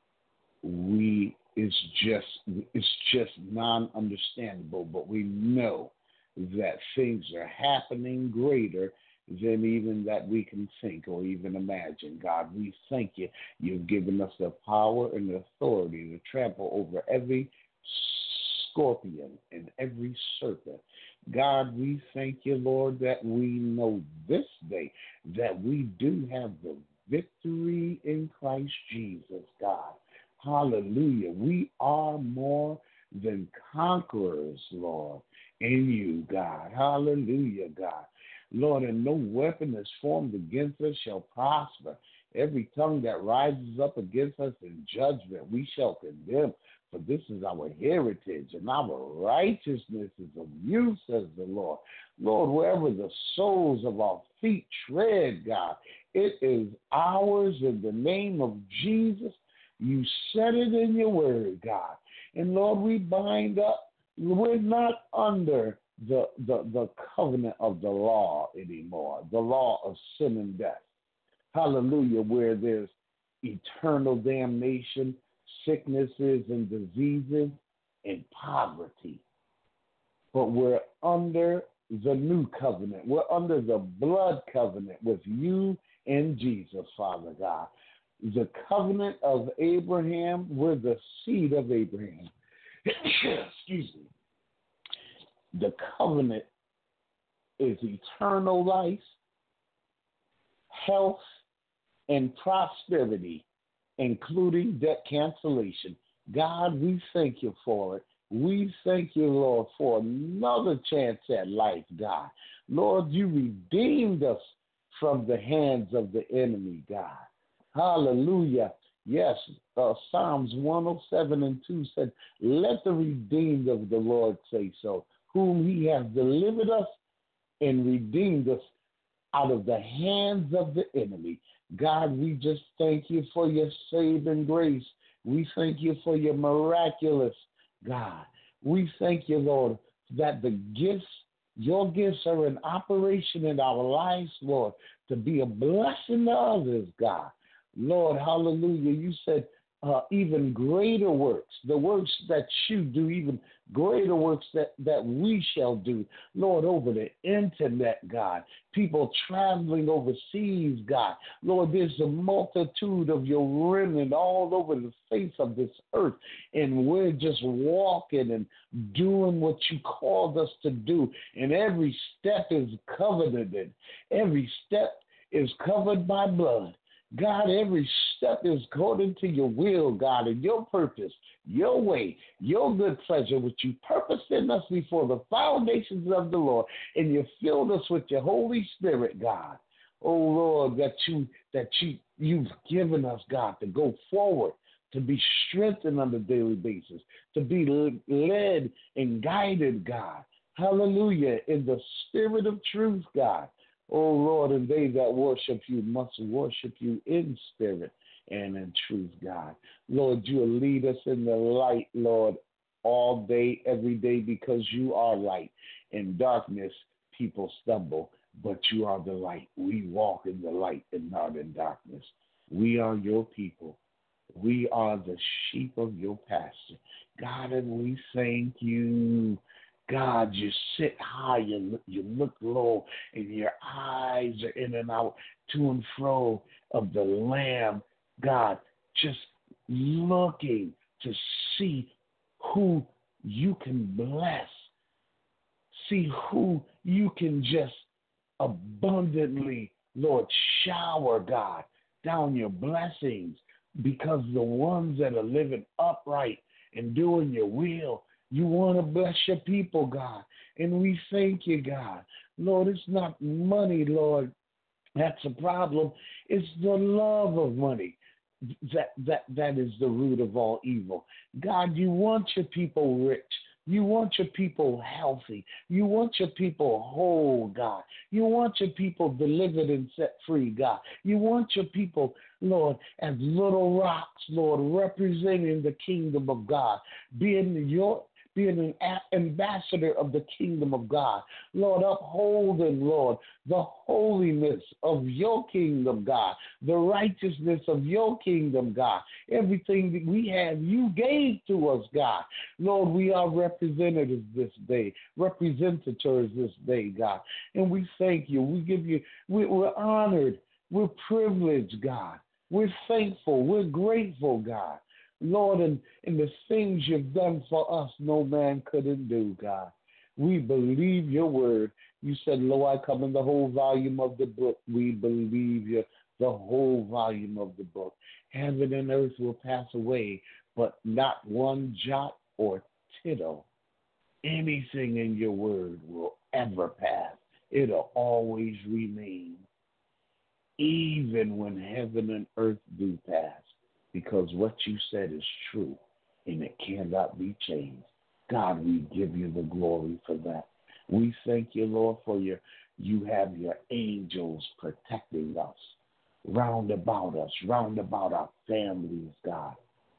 We it's just it's just non-understandable, but we know that things are happening greater than even that we can think or even imagine. God, we thank you. You've given us the power and the authority to trample over every scorpion and every serpent. God, we thank you, Lord, that we know this day that we do have the victory in Christ Jesus, God. Hallelujah. We are more than conquerors, Lord, in you, God. Hallelujah, God. Lord, and no weapon that's formed against us shall prosper. Every tongue that rises up against us in judgment, we shall condemn. For this is our heritage, and our righteousness is of you, says the Lord. Lord, wherever the soles of our feet tread, God, it is ours in the name of Jesus. You said it in your word, God. And Lord, we bind up. We're not under the, the, the covenant of the law anymore, the law of sin and death. Hallelujah, where there's eternal damnation, sicknesses and diseases, and poverty. But we're under the new covenant. We're under the blood covenant with you and Jesus, Father God. The covenant of Abraham, we're the seed of Abraham. Excuse me. The covenant is eternal life, health, and prosperity, including debt cancellation. God, we thank you for it. We thank you, Lord, for another chance at life, God. Lord, you redeemed us from the hands of the enemy, God. Hallelujah. Yes, uh, Psalms one oh seven and two said, let the redeemed of the Lord say so, whom he has delivered us and redeemed us out of the hands of the enemy. God, we just thank you for your saving grace. We thank you for your miraculous, God. We thank you, Lord, that the gifts, your gifts are in operation in our lives, Lord, to be a blessing to others, God. Lord, hallelujah. You said uh, even greater works, the works that you do, even greater works that, that we shall do. Lord, over the internet, God, people traveling overseas, God. Lord, there's a multitude of your remnant all over the face of this earth, and we're just walking and doing what you called us to do, and every step is covenanted. Every step is covered by blood. God, every step is according to your will, God, and your purpose, your way, your good pleasure, which you purposed in us before the foundations of the Lord, and you filled us with your Holy Spirit, God. Oh, Lord, that you that you you've given us, God, to go forward, to be strengthened on a daily basis, to be led and guided, God. Hallelujah, in the spirit of truth, God. Oh, Lord, and they that worship you must worship you in spirit and in truth, God. Lord, you will lead us in the light, Lord, all day, every day, because you are light. In darkness, people stumble, but you are the light. We walk in the light and not in darkness. We are your people. We are the sheep of your pasture. God, and we thank you. God, you sit high, you look, you look low, and your eyes are in and out, to and fro of the Lamb. God, just looking to see who you can bless, see who you can just abundantly Lord, shower, God, down your blessings, because the ones that are living upright and doing your will, you want to bless your people, God. And we thank you, God. Lord, it's not money, Lord, that's a problem. It's the love of money. That that that is the root of all evil. God, you want your people rich. You want your people healthy. You want your people whole, God. You want your people delivered and set free, God. You want your people, Lord, as little rocks, Lord, representing the kingdom of God, being your being an a- ambassador of the kingdom of God. Lord, upholding, Lord, the holiness of your kingdom, God, the righteousness of your kingdom, God. Everything that we have, you gave to us, God. Lord, we are representatives this day, representatives this day, God. And we thank you. We give you, we, we're honored. We're privileged, God. We're thankful. We're grateful, God. Lord, and, and the things you've done for us, no man couldn't do, God. We believe your word. You said, lo, I come in the whole volume of the book. We believe you, the whole volume of the book. Heaven and earth will pass away, but not one jot or tittle, anything in your word will ever pass. It'll always remain, even when heaven and earth do pass. Because what you said is true, and it cannot be changed. God, we give you the glory for that. We thank you, Lord, for your, you have your angels protecting us, round about us, round about our families, God,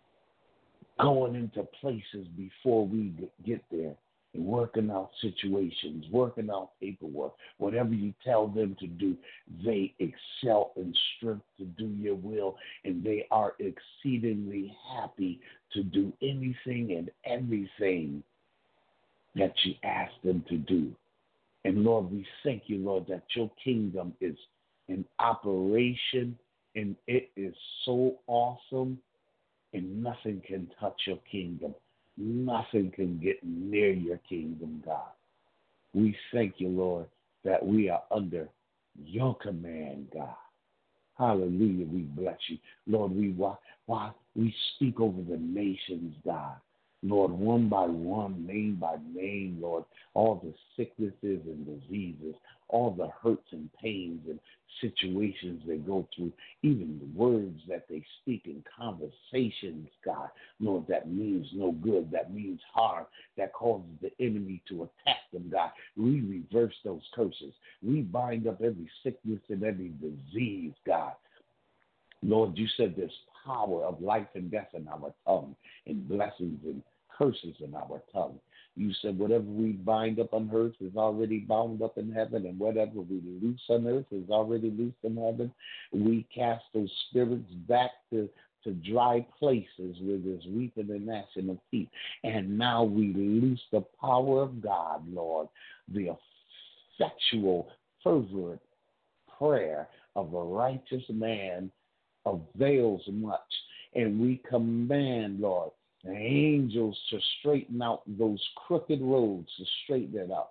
going into places before we get there, and working out situations, working out paperwork, whatever you tell them to do, they excel in strength to do your will, and they are exceedingly happy to do anything and everything that you ask them to do. And Lord, we thank you, Lord, that your kingdom is in operation, and it is so awesome, and nothing can touch your kingdom. Nothing can get near your kingdom, God. We thank you, Lord, that we are under your command, God. Hallelujah. We bless you. Lord, we, why, we speak over the nations, God. Lord, one by one, name by name, Lord, all the sicknesses and diseases, all the hurts and pains and situations they go through, even the words that they speak in conversations, God, Lord, that means no good, that means harm, that causes the enemy to attack them, God. We reverse those curses. We bind up every sickness and every disease, God. Lord, you said there's power of life and death in our tongue, and blessings and curses in our tongue. You said whatever we bind up on earth is already bound up in heaven, and whatever we loose on earth is already loosed in heaven. We cast those spirits back to, to dry places where there's weeping and gnashing of teeth. And now we loose the power of God, Lord, the effectual, fervent prayer of a righteous man avails much. And we command, Lord, the angels to straighten out those crooked roads, to straighten it out.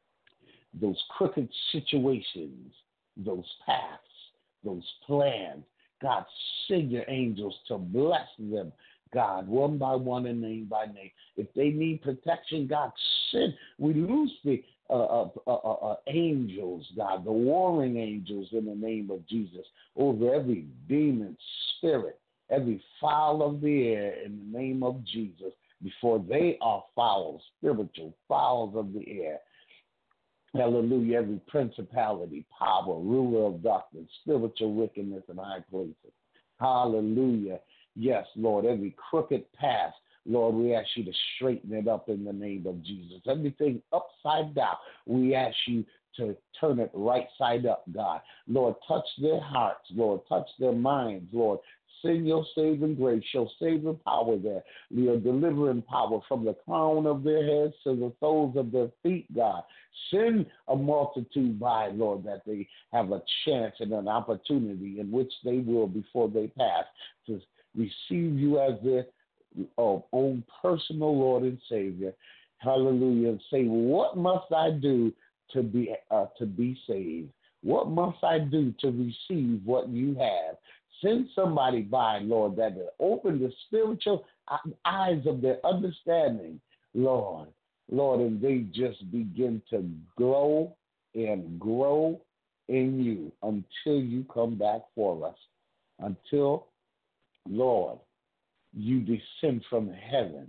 Those crooked situations, those paths, those plans. God, send your angels to bless them, God, one by one and name by name. If they need protection, God, send. We loose the uh, uh, uh, uh, angels, God, the warring angels in the name of Jesus, over every demon spirit, every fowl of the air in the name of Jesus, before they are fowls, spiritual fowls of the air. Hallelujah. Every principality, power, ruler of darkness, spiritual wickedness in high places. Hallelujah. Yes, Lord, every crooked path, Lord, we ask you to straighten it up in the name of Jesus. Everything upside down, we ask you to turn it right side up, God. Lord, touch their hearts, Lord. Touch their minds, Lord. Send your saving grace, your saving power there, your delivering power from the crown of their heads to the soles of their feet, God. Send a multitude by, Lord, that they have a chance and an opportunity in which they will, before they pass, to receive you as their oh, own personal Lord and Savior. Hallelujah. And say, what must I do to be uh, to be saved? What must I do to receive what you have? Send somebody by, Lord, that will open the spiritual eyes of their understanding, Lord. Lord, and they just begin to grow and grow in you until you come back for us. Until, Lord, you descend from heaven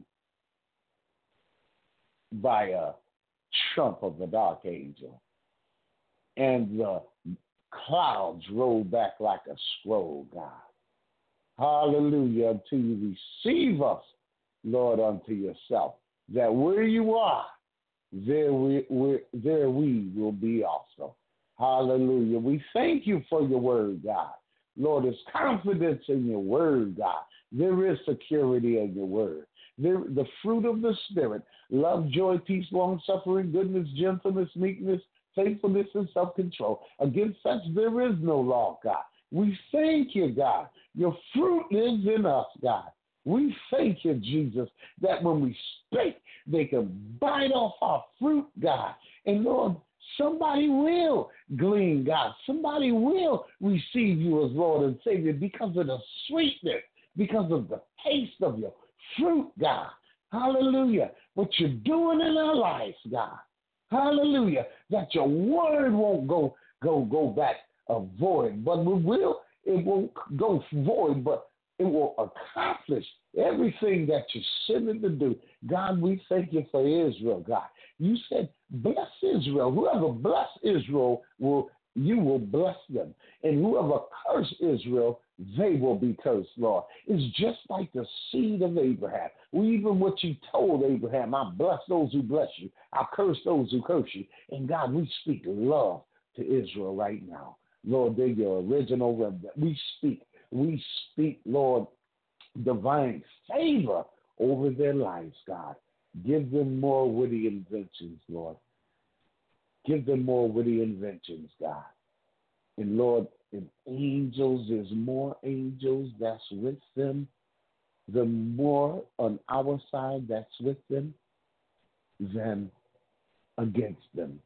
by a trump of the dark angel, and the clouds roll back like a scroll, God. Hallelujah, until you receive us, Lord, unto yourself, that where you are, there we, we, there we will be also. Hallelujah. We thank you for your word, God. Lord, there's confidence in your word, God. There is security in your word. There, the fruit of the Spirit, love, joy, peace, long-suffering, goodness, gentleness, meekness, faithfulness, and self-control. Against such there is no law, God. We thank you, God. Your fruit lives in us, God. We thank you, Jesus, that when we speak, they can bite off our fruit, God. And Lord, somebody will glean, God. Somebody will receive you as Lord and Savior because of the sweetness, because of the taste of your fruit, God. Hallelujah. What you're doing in our lives, God. Hallelujah. That your word won't go go go back uh, void, but we will. It won't go void, but it will accomplish everything that you're sending to do. God, we thank you for Israel, God. You said, bless Israel. Whoever bless Israel, will you will bless them. And whoever curse Israel, they will be cursed, Lord. It's just like the seed of Abraham. Well, even what you told Abraham, I bless those who bless you. I curse those who curse you. And God, we speak love to Israel right now. Lord, they're your original remnant. We speak, we speak, Lord, divine favor over their lives, God. Give them more witty inventions, Lord. Give them more witty inventions, God. And Lord, if angels, there's more angels that's with them, the more on our side that's with them than against them.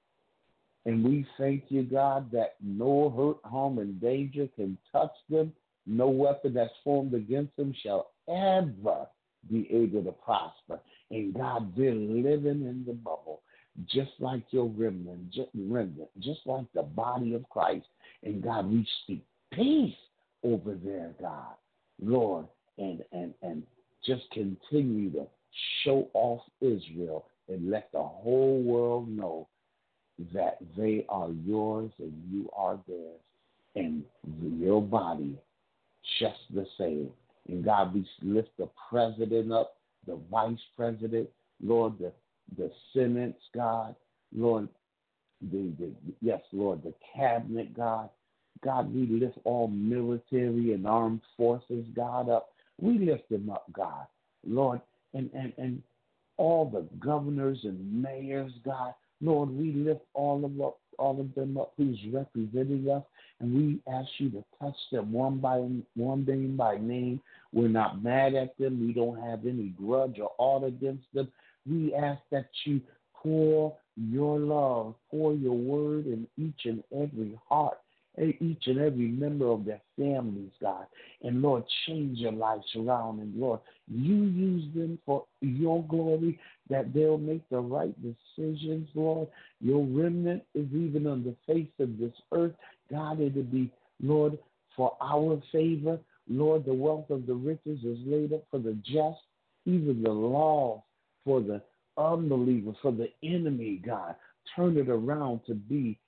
And we thank you, God, that no hurt, harm, and danger can touch them. No weapon that's formed against them shall ever be able to prosper. And God, they're living in the bubble, just like your remnant, just, remnant, just like the body of Christ. And God, we speak peace over there, God, Lord, and, and, and just continue to show off Israel and let the whole world know that they are yours and you are theirs, and your body just the same. And God, we lift the president up, the vice president, Lord, the, the senates, God, Lord, the, the yes, Lord, the cabinet, God. God, we lift all military and armed forces, God, up. We lift them up, God, Lord, and, and, and all the governors and mayors, God, Lord, we lift all of up, all of them up who's representing us, and we ask you to touch them one by one, name by name. We're not mad at them. We don't have any grudge or ought against them. We ask that you pour your love, pour your word in each and every heart, each and every member of their families, God. And Lord, change your lives around. And Lord, you use them for your glory, that they'll make the right decisions, Lord. Your remnant is even on the face of this earth. God, it'll be, Lord, for our favor. Lord, the wealth of the riches is laid up for the just, even the law for the unbeliever, for the enemy, God. Turn it around to be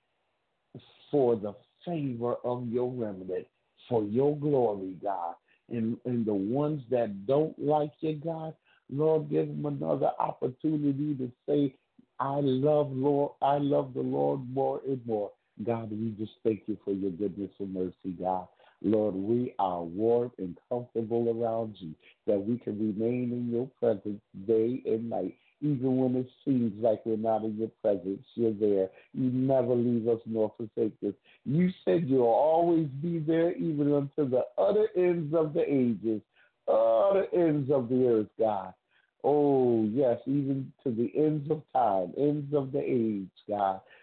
for the favor of your remnant, for your glory, God. And, and the ones that don't like you, God, Lord, give them another opportunity to say, I love Lord, I love the Lord more and more. God, we just thank you for your goodness and mercy, God. Lord, we are warm and comfortable around you, that we can remain in your presence day and night. Even when it seems like we're not in your presence, you're there. You never leave us nor forsake us. You said you'll always be there even unto the utter ends of the ages, utter ends of the earth, God. Oh, yes, even to the ends of time, ends of the age, God.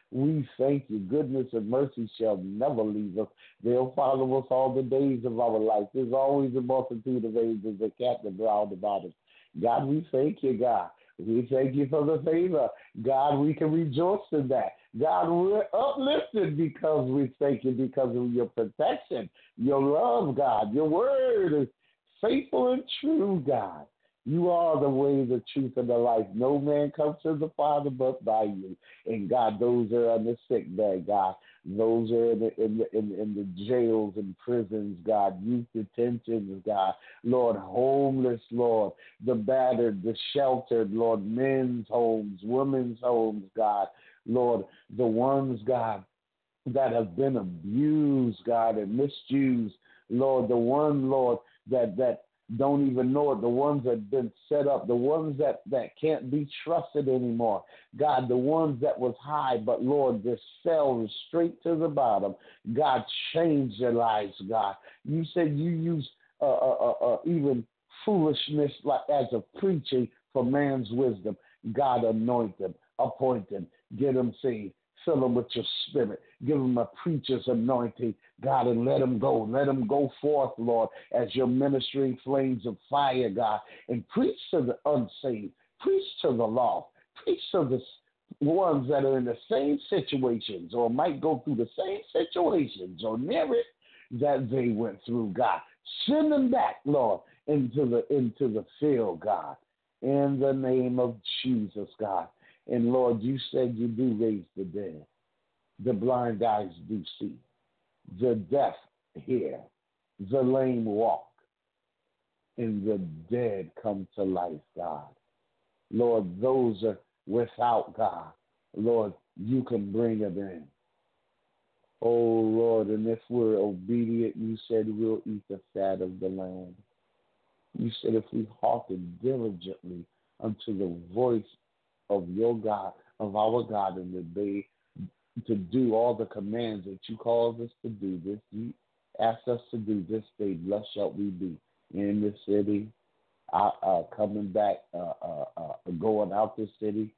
We thank you. Goodness and mercy shall never leave us. They'll follow us all the days of our life. There's always a multitude of angels that captive round about us. God, we thank you, God. We thank you for the favor. God, we can rejoice in that. God, we're uplifted because we thank you because of your protection, your love, God. Your word is faithful and true, God. You are the way, the truth, and the life. No man comes to the Father but by you. And, God, those are on the sick bed, God. Those are in the, in the, in, in the jails and prisons, God. Youth detentions, God. Lord, homeless, Lord. The battered, the sheltered, Lord. Men's homes, women's homes, God. Lord, the ones, God, that have been abused, God, and misused. Lord, the one, Lord, that, that, don't even know it, the ones that have been set up, the ones that, that can't be trusted anymore. God, the ones that was high, but Lord, this fell straight to the bottom. God, change their lives, God. You said you use uh, uh, uh, uh, even foolishness like as a preaching for man's wisdom. God, anoint them, appoint them, get them saved. Fill them with your spirit. Give them a preacher's anointing, God, and let them go. Let them go forth, Lord, as your ministering flames of fire, God, and preach to the unsaved. Preach to the lost. Preach to the ones that are in the same situations or might go through the same situations or near it that they went through, God. Send them back, Lord, into the into the field, God, in the name of Jesus, God. And, Lord, you said you do raise the dead. The blind eyes do see. The deaf hear. The lame walk. And the dead come to life, God. Lord, those are without God. Lord, you can bring them in. Oh, Lord, and if we're obedient, you said we'll eat the fat of the land. You said if we hearken diligently unto the voice of your God, of our God, and obey to do all the commands that you called us to do, this you asked us to do this day, blessed shall we be in the city, uh, uh, coming back, uh, uh, uh, going out the city,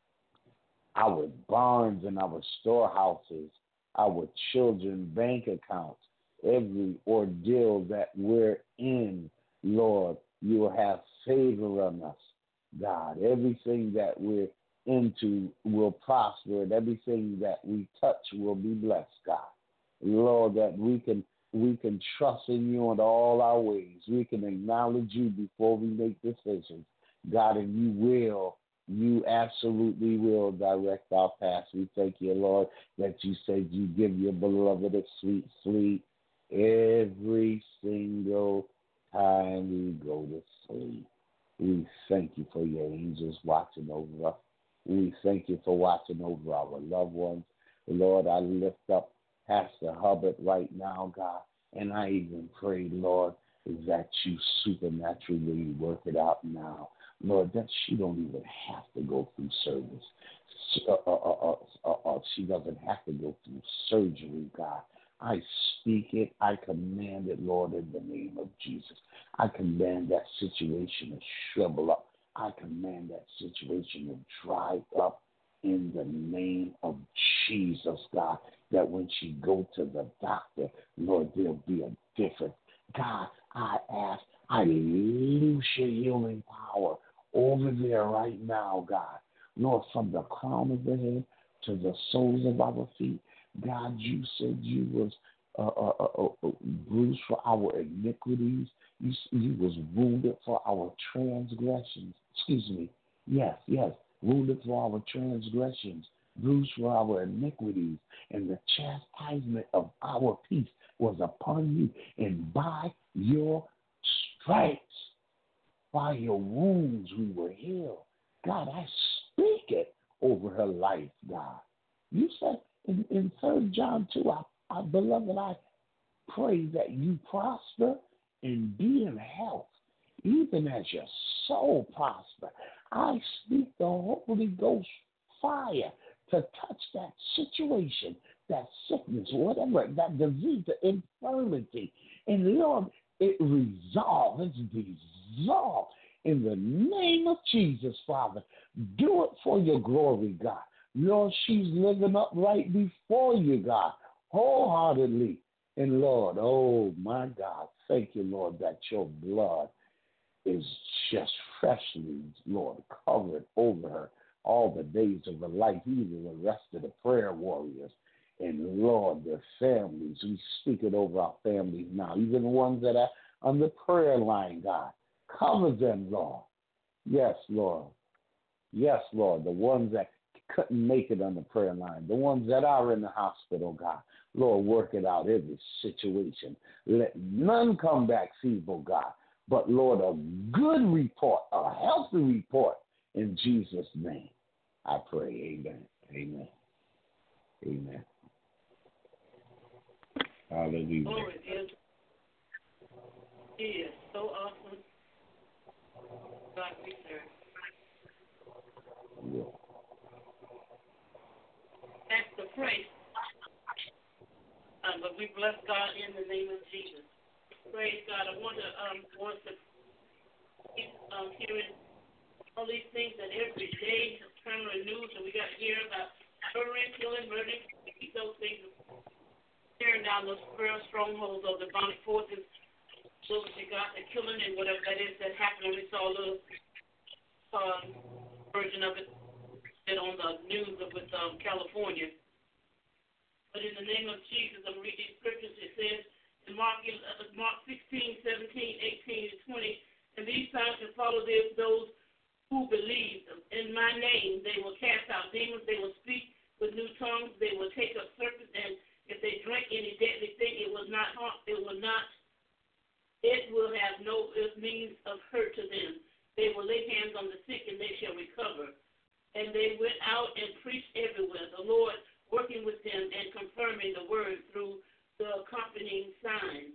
our barns and our storehouses, our children's bank accounts, every ordeal that we're in, Lord, you will have favor on us, God. Everything that we're into will prosper, and everything that we touch will be blessed, God. Lord, that we can we can trust in you in all our ways. We can acknowledge you before we make decisions, God, and you will, you absolutely will direct our paths. We thank you, Lord, that you said you give your beloved a sweet sleep every single time we go to sleep. We thank you for your angels watching over us. We thank you for watching over our loved ones. Lord, I lift up Pastor Hubbard right now, God, and I even pray, Lord, that you supernaturally work it out now. Lord, that she don't even have to go through service. She, uh, uh, uh, uh, uh, she doesn't have to go through surgery, God. I speak it. I command it, Lord, in the name of Jesus. I command that situation to shrivel up. I command that situation to dry up in the name of Jesus, God, that when she go to the doctor, Lord, there'll be a difference. God, I ask, I loose your healing power over there right now, God. Lord, from the crown of the head to the soles of our feet, God, you said you was uh, uh, uh, uh, bruised for our iniquities. You, you was wounded for our transgressions. Excuse me. Yes, yes. Wounded for our transgressions, bruised for our iniquities, and the chastisement of our peace was upon you. And by your stripes, by your wounds, we were healed. God, I speak it over her life, God. You said in, in Third John two, I, I, beloved, I pray that you prosper and be in health, even as your soul prosper. I speak the Holy Ghost fire to touch that situation, that sickness, whatever, that disease, the infirmity. And Lord, it resolve, it's dissolved in the name of Jesus, Father. Do it for your glory, God. Lord, she's living up right before you, God, wholeheartedly. And Lord, oh my God, thank you, Lord, that your blood is just freshly, Lord, covered over her all the days of her life, even the rest of the prayer warriors. And Lord, their families, we speak it over our families now, even the ones that are on the prayer line, God. Cover them, Lord. Yes, Lord. Yes, Lord, the ones that couldn't make it on the prayer line, the ones that are in the hospital, God. Lord, work it out, every situation. Let none come back feeble, God. But, Lord, a good report, a healthy report, in Jesus' name. I pray, amen, amen, amen. Hallelujah. Glory is, he is so awesome. God we serve. Yeah. That's the praise. Um, but we bless God in the name of Jesus. Praise God. I want to um want to keep um hearing all these things that every day turn on the news, and we got to hear about murdering, killing, murdering, those things, tearing down those spiritual strongholds of the demonic forces. Glory to God, the killing and whatever that is that happened. We saw a little um, version of it on the news with um, California. But in the name of Jesus, I'm reading scriptures. It says in Mark, Mark sixteen, seventeen, eighteen, and twenty, and these signs shall follow those who believe. In my name, they will cast out demons. They will speak with new tongues. They will take up serpents, and if they drink any deadly thing, it will not harm. It will not. It will have no means of hurt to them. They will lay hands on the sick, and they shall recover. And they went out and preached everywhere, the Lord working with them and confirming the word through the accompanying signs.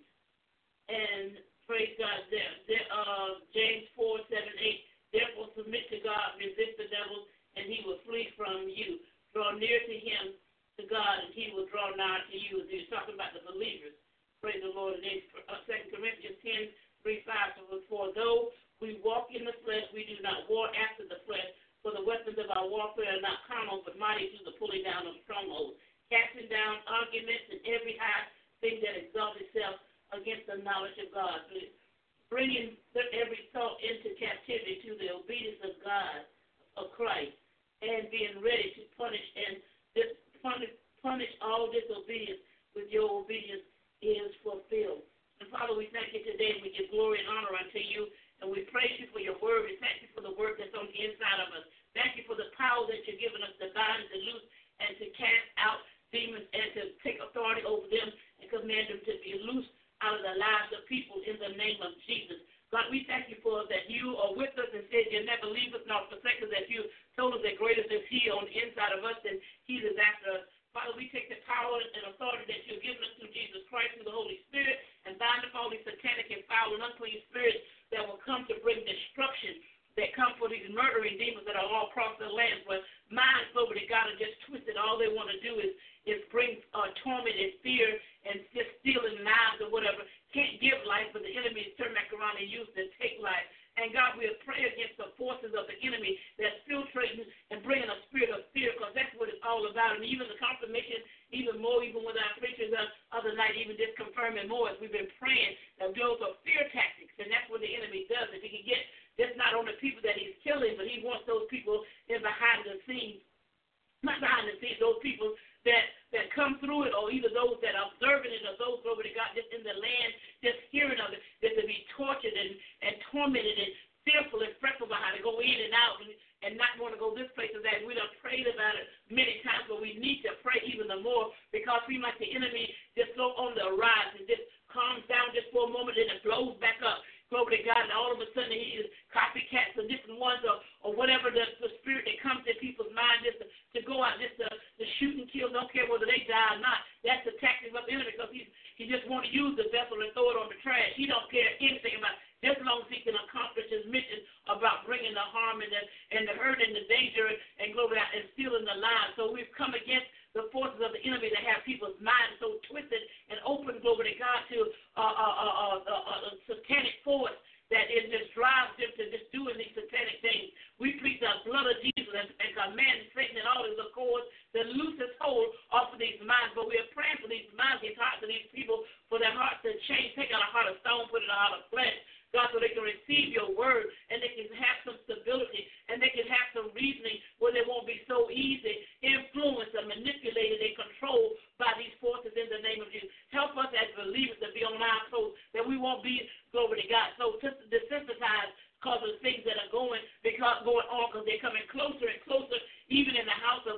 And praise God, there, there, uh, James four, seven, eight, therefore submit to God, resist the devil, and he will flee from you. Draw near to him, to God, and he will draw nigh to you. He's talking about the believers. Praise the Lord. And then uh, Second Corinthians ten, three, five, for though we walk in the flesh, we do not war after the flesh, for the weapons of our warfare are not carnal, but mighty through the pulling down of strongholds, casting down arguments and every high thing that exalts itself against the knowledge of God, bringing every thought into captivity to the obedience of God, of Christ, and being ready to punish and dis- punish, punish all disobedience with your obedience is fulfilled. And Father, we thank you today. We give glory and honor unto you, and we praise you for your word. We thank you for the word that's on the inside of us. Thank you for the power that you've given us to bind, to loose, and to cast out demons and to take authority over them and command them to be loose out of the lives of people in the name of Jesus. God, we thank you for that you are with us and said you never leave us nor forsake us, that you told us that greater is he on the inside of us than he is after us. Father, we take the power and authority that you've given us through Jesus Christ, through the Holy Spirit, and bind up all these satanic and foul and unclean spirits that will come to bring destruction, that come for these murdering demons that are all across the land, where minds over to God are just twisted. All they want to do is, is bring uh, torment and fear and just stealing lives or whatever. Can't give life, but the enemy is turned back around and used to take life. And God, we'll pray against the forces of the enemy that's filtrating and bringing a spirit of fear, because that's what it's all about. And even the confirmation, even more, even with our preachers the other night, even just confirming more as we've been praying, that those are fear tactics, and that's what the enemy does. If he can get just not on the people that he's killing, but he wants those people in behind the scenes, not behind the scenes, those people that, that come through it, or either those that are observing it, or those over to God just in the land, just hearing of it, that to be tortured and, and tormented and fearful and fretful about how to go in and out and, and not want to go this place or that. We done prayed about it many times, but we need to pray even the more, because we might the enemy just go on the rise and just calms down just for a moment and it blows back up. Glory to God, and all of a sudden he is copycats or different ones or, or whatever the, the spirit that comes in people's mind just to, to go out, just to, to shoot and kill, don't care whether they die or not. That's the tactic of the enemy, because he's, he just want to use the vessel and throw it on the trash. He don't care anything about it, just as long as he can accomplish his mission about bringing the harm and the, and the hurt and the danger and, and glory out and stealing the lives. So we've come against the forces of the enemy that have people's minds so twisted and open, glory to God, to a uh, uh, uh, uh, uh, satanic force that it just drives them to just doing these satanic things. We preach the blood of Jesus and, and command Satan and all his accord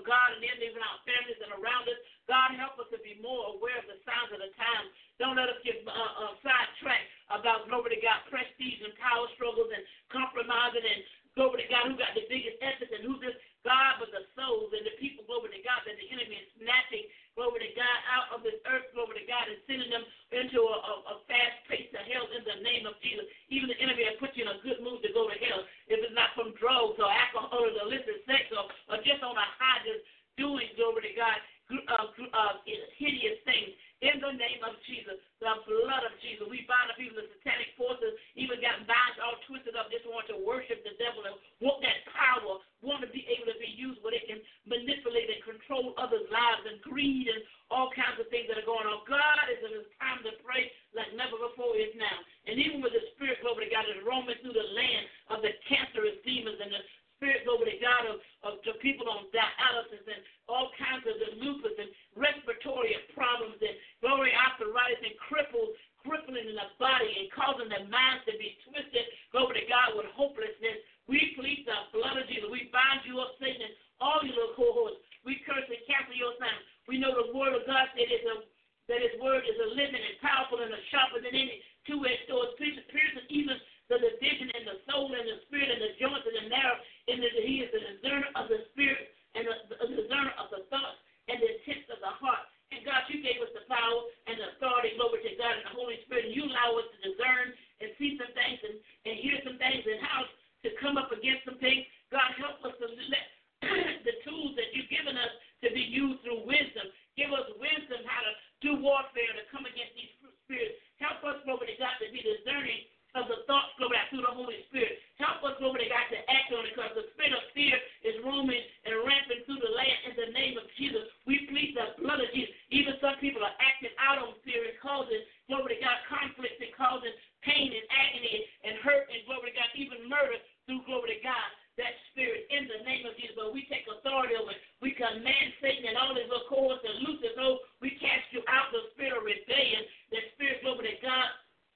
of God, and then even our families and around us. God, help us to be more aware of the signs of the times. Don't let us get uh, uh, sidetracked about, glory to God, prestige and power struggles and compromising and, glory to God, who got the biggest essence and who this, God, but the souls and the people, glory to God, that the enemy is snatching, glory to God, out of this earth, glory to God, and sending them into a, a, a fast pace to hell in the name of Jesus. Even the enemy has put you in a good mood to go to hell. If it's not from drugs or alcohol or illicit sex or, or just on a high, just doing, glory to God, uh, uh, hideous things. In the name of Jesus, the blood of Jesus, we bind up even the satanic forces, even got minds all twisted up, just want to worship the devil and want that power, want to be able to be used where they can manipulate and control others' lives and greed and all kinds of things that are going on. God, it's a time to pray like never before is now. And even with the spirit, glory to God, is roaming through the land of the cancerous demons and the spirit, glory to God, of, of the people on dialysis and all kinds of the lupus and respiratory problems and glory arthritis and cripples, crippling in the body and causing their minds to be twisted, glory to God, with hopelessness. We plead the blood of Jesus. We bind you up, Satan, and all your little cohorts. We curse and cancel your signs. We know the word of God said is a, that his word is a living and powerful and a sharper than any two-edged sword, piercing even the division in the soul and the spirit and the joints and the marrow, and that he is the discerner of the spirit and the, the discerner of the thoughts and the intents of the heart. And God, you gave us the power and the authority, glory to God, and the Holy Spirit, and you allow us to discern and see some things and, and hear some things and how to come up against some things. God, help us to let the tools that you've given us to be used through wisdom. Give us wisdom how to do warfare to come against these spirits. Help us, glory to God, to be discerning of the thoughts, glory to God, through the Holy Spirit. Help us, glory to God, to act on it, because the spirit of fear is roaming and rampant through the land in the name of Jesus. We plead the blood of Jesus. Even some people are acting out on fear and causing, glory to God, conflict and causing pain and agony and hurt and, glory to God, even murder through, glory to God, that spirit in the name of Jesus. But we take authority over it. We command Satan and all his little cohorts and loose it. Oh, we cast you out, the spirit of rebellion, that spirit, glory to God,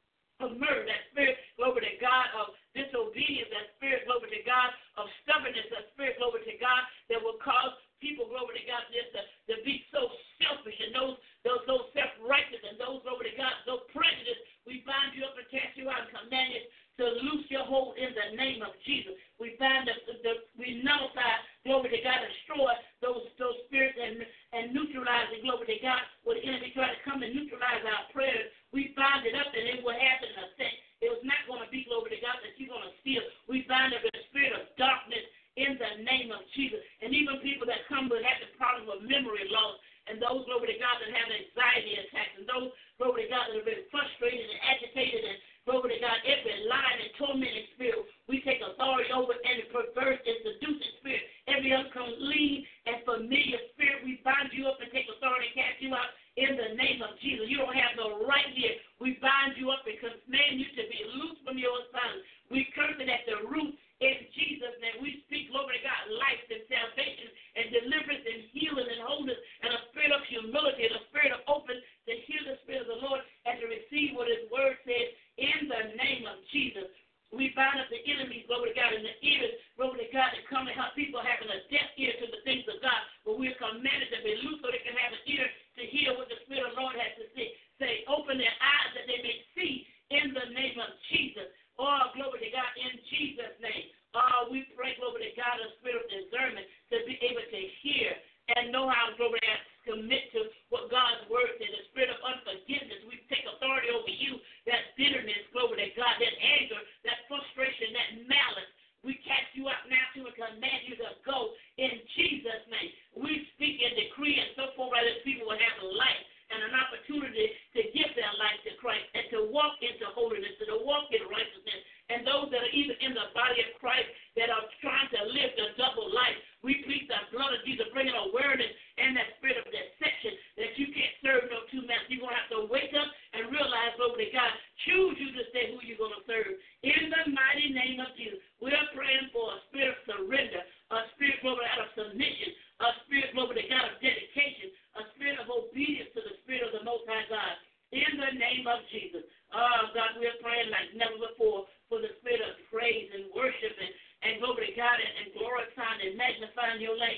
of murder, that spirit, glory to God, of disobedience, that spirit, glory to God, of stubbornness, that spirit, glory to God, that will cause people, glory to God, just to, to be so selfish and those, those, those self-righteous and those, glory to God, so prejudiced. We bind you up and cast you out and command you to loose your hold in the name of Jesus. We bind the, the we nullify, glory to God, destroy those those spirits and and neutralize it, glory to God, where the enemy try to come and neutralize our prayers. We bind it up and it will happen in a second. It was not going to be, glory to God, that you're going to steal. We bind up the spirit of darkness in the name of Jesus. And even people that come with have the problem of memory loss, and those, glory to God, that have anxiety attacks, and those, glory to God, that have been frustrated and agitated, and glory to God, every lying and tormenting spirit, we take authority over any perverse and seducing spirit, every unclean and familiar spirit, we bind you up and take authority and cast you out in the name of Jesus. You don't have no right here. We bind you up and command you to be loose from your assignment. We curse it at the root in Jesus' name. We speak, glory to God, life and salvation and deliverance and healing and wholeness and a spirit of humility and a spirit of open to hear the spirit of the Lord and to receive what his word says in the name of Jesus. We bind up the enemies, glory to God, and the ears, glory to God, that come and help people having a deaf ear to the things of God. But we're commanded to be loose so they can have an ear to hear what the Spirit of the Lord has to say. Say, open their eyes that they may see in the name of Jesus. Oh, glory to God, in Jesus' name. Oh, we pray, glory to God, a spirit of discernment to be able to hear and know how, glory to God, commit to what God's word says. The spirit of unforgiveness, we take authority over you, that bitterness, glory to God, that anger, that frustration, that malice. We cast you out now to and command you to go in Jesus' name. We speak and decree and so forth that people will have life and an opportunity to give their life to Christ and to walk into holiness, and to walk in righteousness. And those that are even in the body of Christ that are trying to live the double life, we plead the blood of Jesus, bringing awareness and that spirit of deception that you can't serve no two masters. You're going to have to wake up and realize, glory to God, choose you to say who you're going to serve. In the mighty name of Jesus, we are praying for a spirit of surrender, a spirit, glory, out of submission, a spirit, glory to God, of dedication, a spirit of obedience to the spirit of the Most High God. In the name of Jesus. Oh, God, we are praying like never before for the spirit of praise and worship and, and glory to God and, and glorifying and magnifying your name. In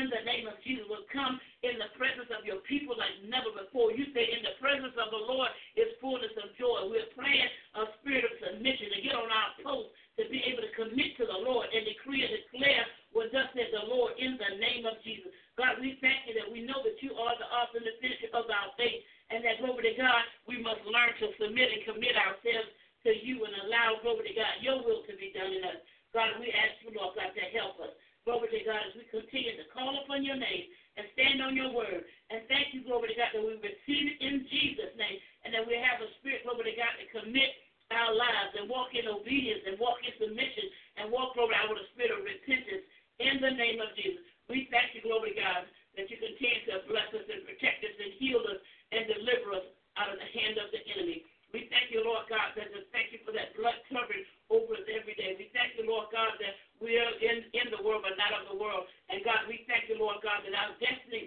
in the name of Jesus, will come in the presence of your people like never before. You say in the presence of the Lord is fullness of joy. We're praying a spirit of submission to get on our post, to be able to commit to the Lord and decree and declare what thus said the Lord in the name of Jesus. God, we thank you that we know that you are the author and the finisher of our faith, and that, glory to God, we must learn to submit and commit ourselves to you and allow, glory to God, your will to be done in us. God, we ask you, Lord God, to help us. Glory to God, as we continue to call upon your name and stand on your word. And thank you, glory to God, that we receive it in Jesus' name, and that we have a spirit, glory to God, to commit our lives and walk in obedience and walk in submission and walk, glory, out with a spirit of repentance in the name of Jesus. We thank you, glory to God, that you continue to bless us and protect us and heal us and deliver us out of the hand of the enemy. We thank you, Lord God, that thank you for that blood covering over us every day. We thank you, Lord God, that we are in, in the world but not of the world. And God, we thank you, Lord God, that our destiny,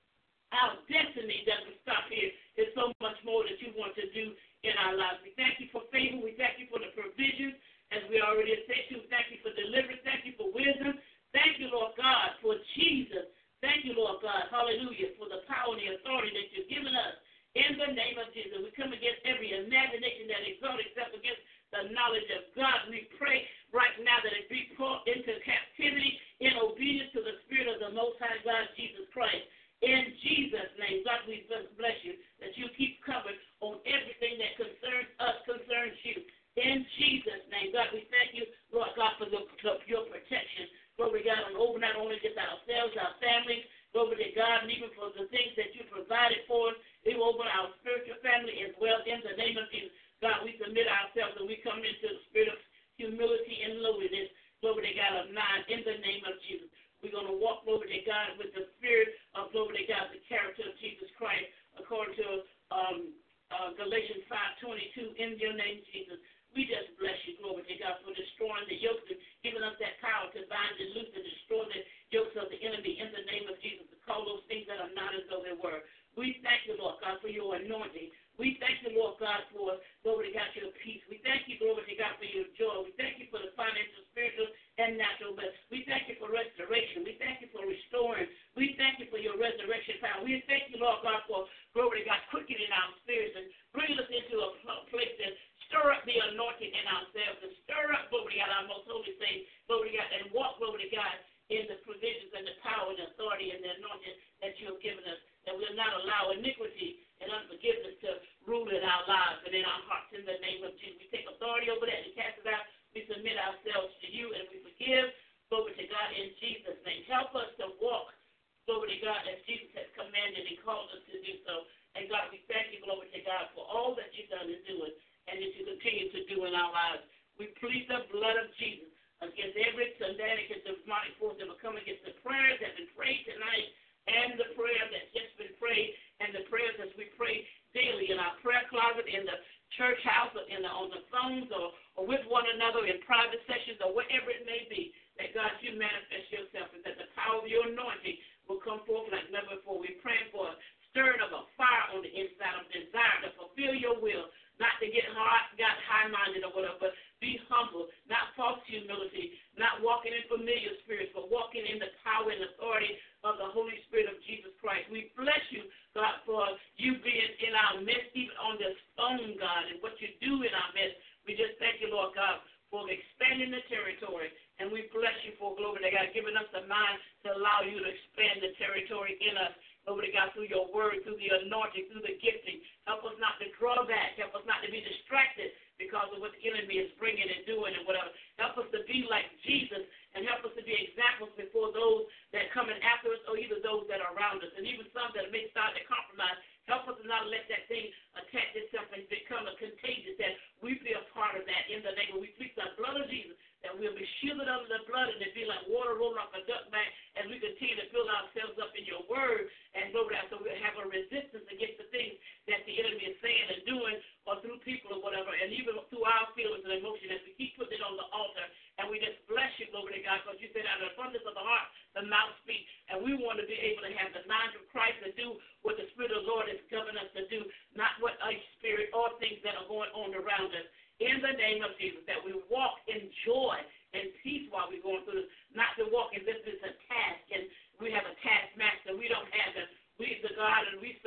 our destiny doesn't stop here. There's so much more that you want to do in our lives. We thank you for favor. We thank you for the provisions, as we already said to. Thank you for deliverance. Thank you for wisdom. Thank you, Lord God, for Jesus. Thank you, Lord God, hallelujah, for the power and the authority that you've given us. In the name of Jesus, we come against every imagination that exalts itself against the knowledge of God. We pray right now that it be brought into captivity in obedience to the Spirit of the Most High God, Jesus Christ. In Jesus' name, God, we bless you, that you keep covered on everything that concerns us, concerns you. In Jesus' name, God, we thank you, Lord God, for, the, for your protection. Glory to God, on over not only just ourselves, our families, glory to God, and even for the things that you provided for us, even over our spiritual family as well, in the name of Jesus. God, we submit ourselves and we come into the spirit of humility and lowliness, glory to God, of mind, in the name of Jesus. We're going to walk, glory to God, with the spirit of, glory to God, the character of Jesus Christ, according to um, uh, Galatians five twenty-two, in your name, Jesus. We just bless you, glory to God, for destroying the yokes and giving us that power to bind and loose and destroy the yokes of the enemy in the name of Jesus, to call those things that are not as though they were. We thank you, Lord God, for your anointing. We thank you, Lord God, for, glory to God, your peace. We thank you, glory to God, for your joy. We thank you for the financial, spiritual, and natural blessings. We thank you for restoration. We thank you for restoring. We thank you for your resurrection power. We thank you, Lord God, for, glory to God, quickening our spirits and bringing us into a place that stir up the anointing in ourselves and stir up, glory to God, our most holy faith, glory to God, and walk, glory to God, in the provisions and the power and the authority and the anointing that you have given us, that we'll not allow iniquity and unforgiveness to rule in our lives and in our hearts in the name of Jesus. We take authority over that and cast it out. We submit ourselves to you and we forgive, glory to God, in Jesus' name. Help us to walk, glory to God, as Jesus has commanded and called us to do so. And God, we thank you, glory to God, for all that you've done and doing and that you continue to do in our lives. We plead the blood of Jesus against every satanic and demonic force that will come against the prayers that have been prayed tonight and the prayer that's just been prayed and the prayers as we pray daily in our prayer closet, in the church house, or in the, on the phones, or, or with one another in private sessions, or wherever it may be, that God, you manifest yourself and that the power of your anointing will come forth like never before. We're praying for a stirring of a fire on the inside of desire to fulfill your will, not to get hard, got high-minded or whatever, but be humble, not false humility, not walking in familiar spirits, but walking in the power and authority of the Holy Spirit of Jesus Christ. We bless you, God, for you being in our midst, even on this phone, God, and what you do in our midst. We just thank you, Lord God, for expanding the territory. And we bless you for, glory to God, giving us a mind to allow you to expand the territory in us. Glory to God, through your word, through the anointing, through the gifting. Help us not to draw back. Help us not to be distracted because of what the enemy is bringing and doing and whatever. Help us to be like Jesus and help us to be examples before those that are coming after us or even those that are around us. And even some that may start to compromise. Help us to not let that thing attach itself and become a contagious, that we be a part of that in the name of, we plead the blood of Jesus, that we'll be shielded under the blood and it be like water rolling off a duck bank as we continue to build ourselves up in your word and go down so we'll have a resistance against the things that the enemy is saying and doing or through people or whatever, and even through our feelings and emotions as we keep putting it on the altar. And we just bless you, glory to God, because you said out of the abundance of the heart, the mouth speaks. And we want to be able to have the mind of Christ to do what the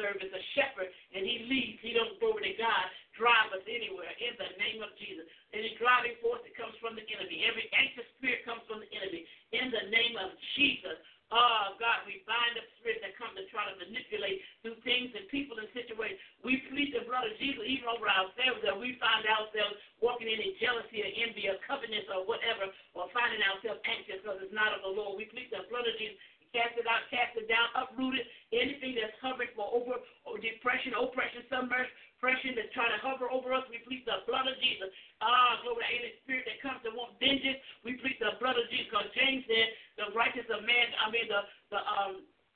serve is a shepherd, and he leads. He don't, glory to God, drive us anywhere in the name of Jesus. Any driving force that comes from the enemy, every anxious spirit comes from the enemy in the name of Jesus. Oh, God, we bind up spirits that come to try to manipulate through things and people and situations. We plead the blood of Jesus even over ourselves that we find ourselves walking in a jealousy or envy or covetousness or whatever, or finding ourselves anxious because it's not of the Lord. We plead the blood of Jesus. Cast it out, cast it down, uprooted. Anything that's hovering for over or depression, oppression, submersion that's trying to hover over us, we plead the blood of Jesus. Ah, glory to any spirit that comes to want vengeance, we plead the blood of Jesus. Because James said, the righteous of man, I mean, the, the, um,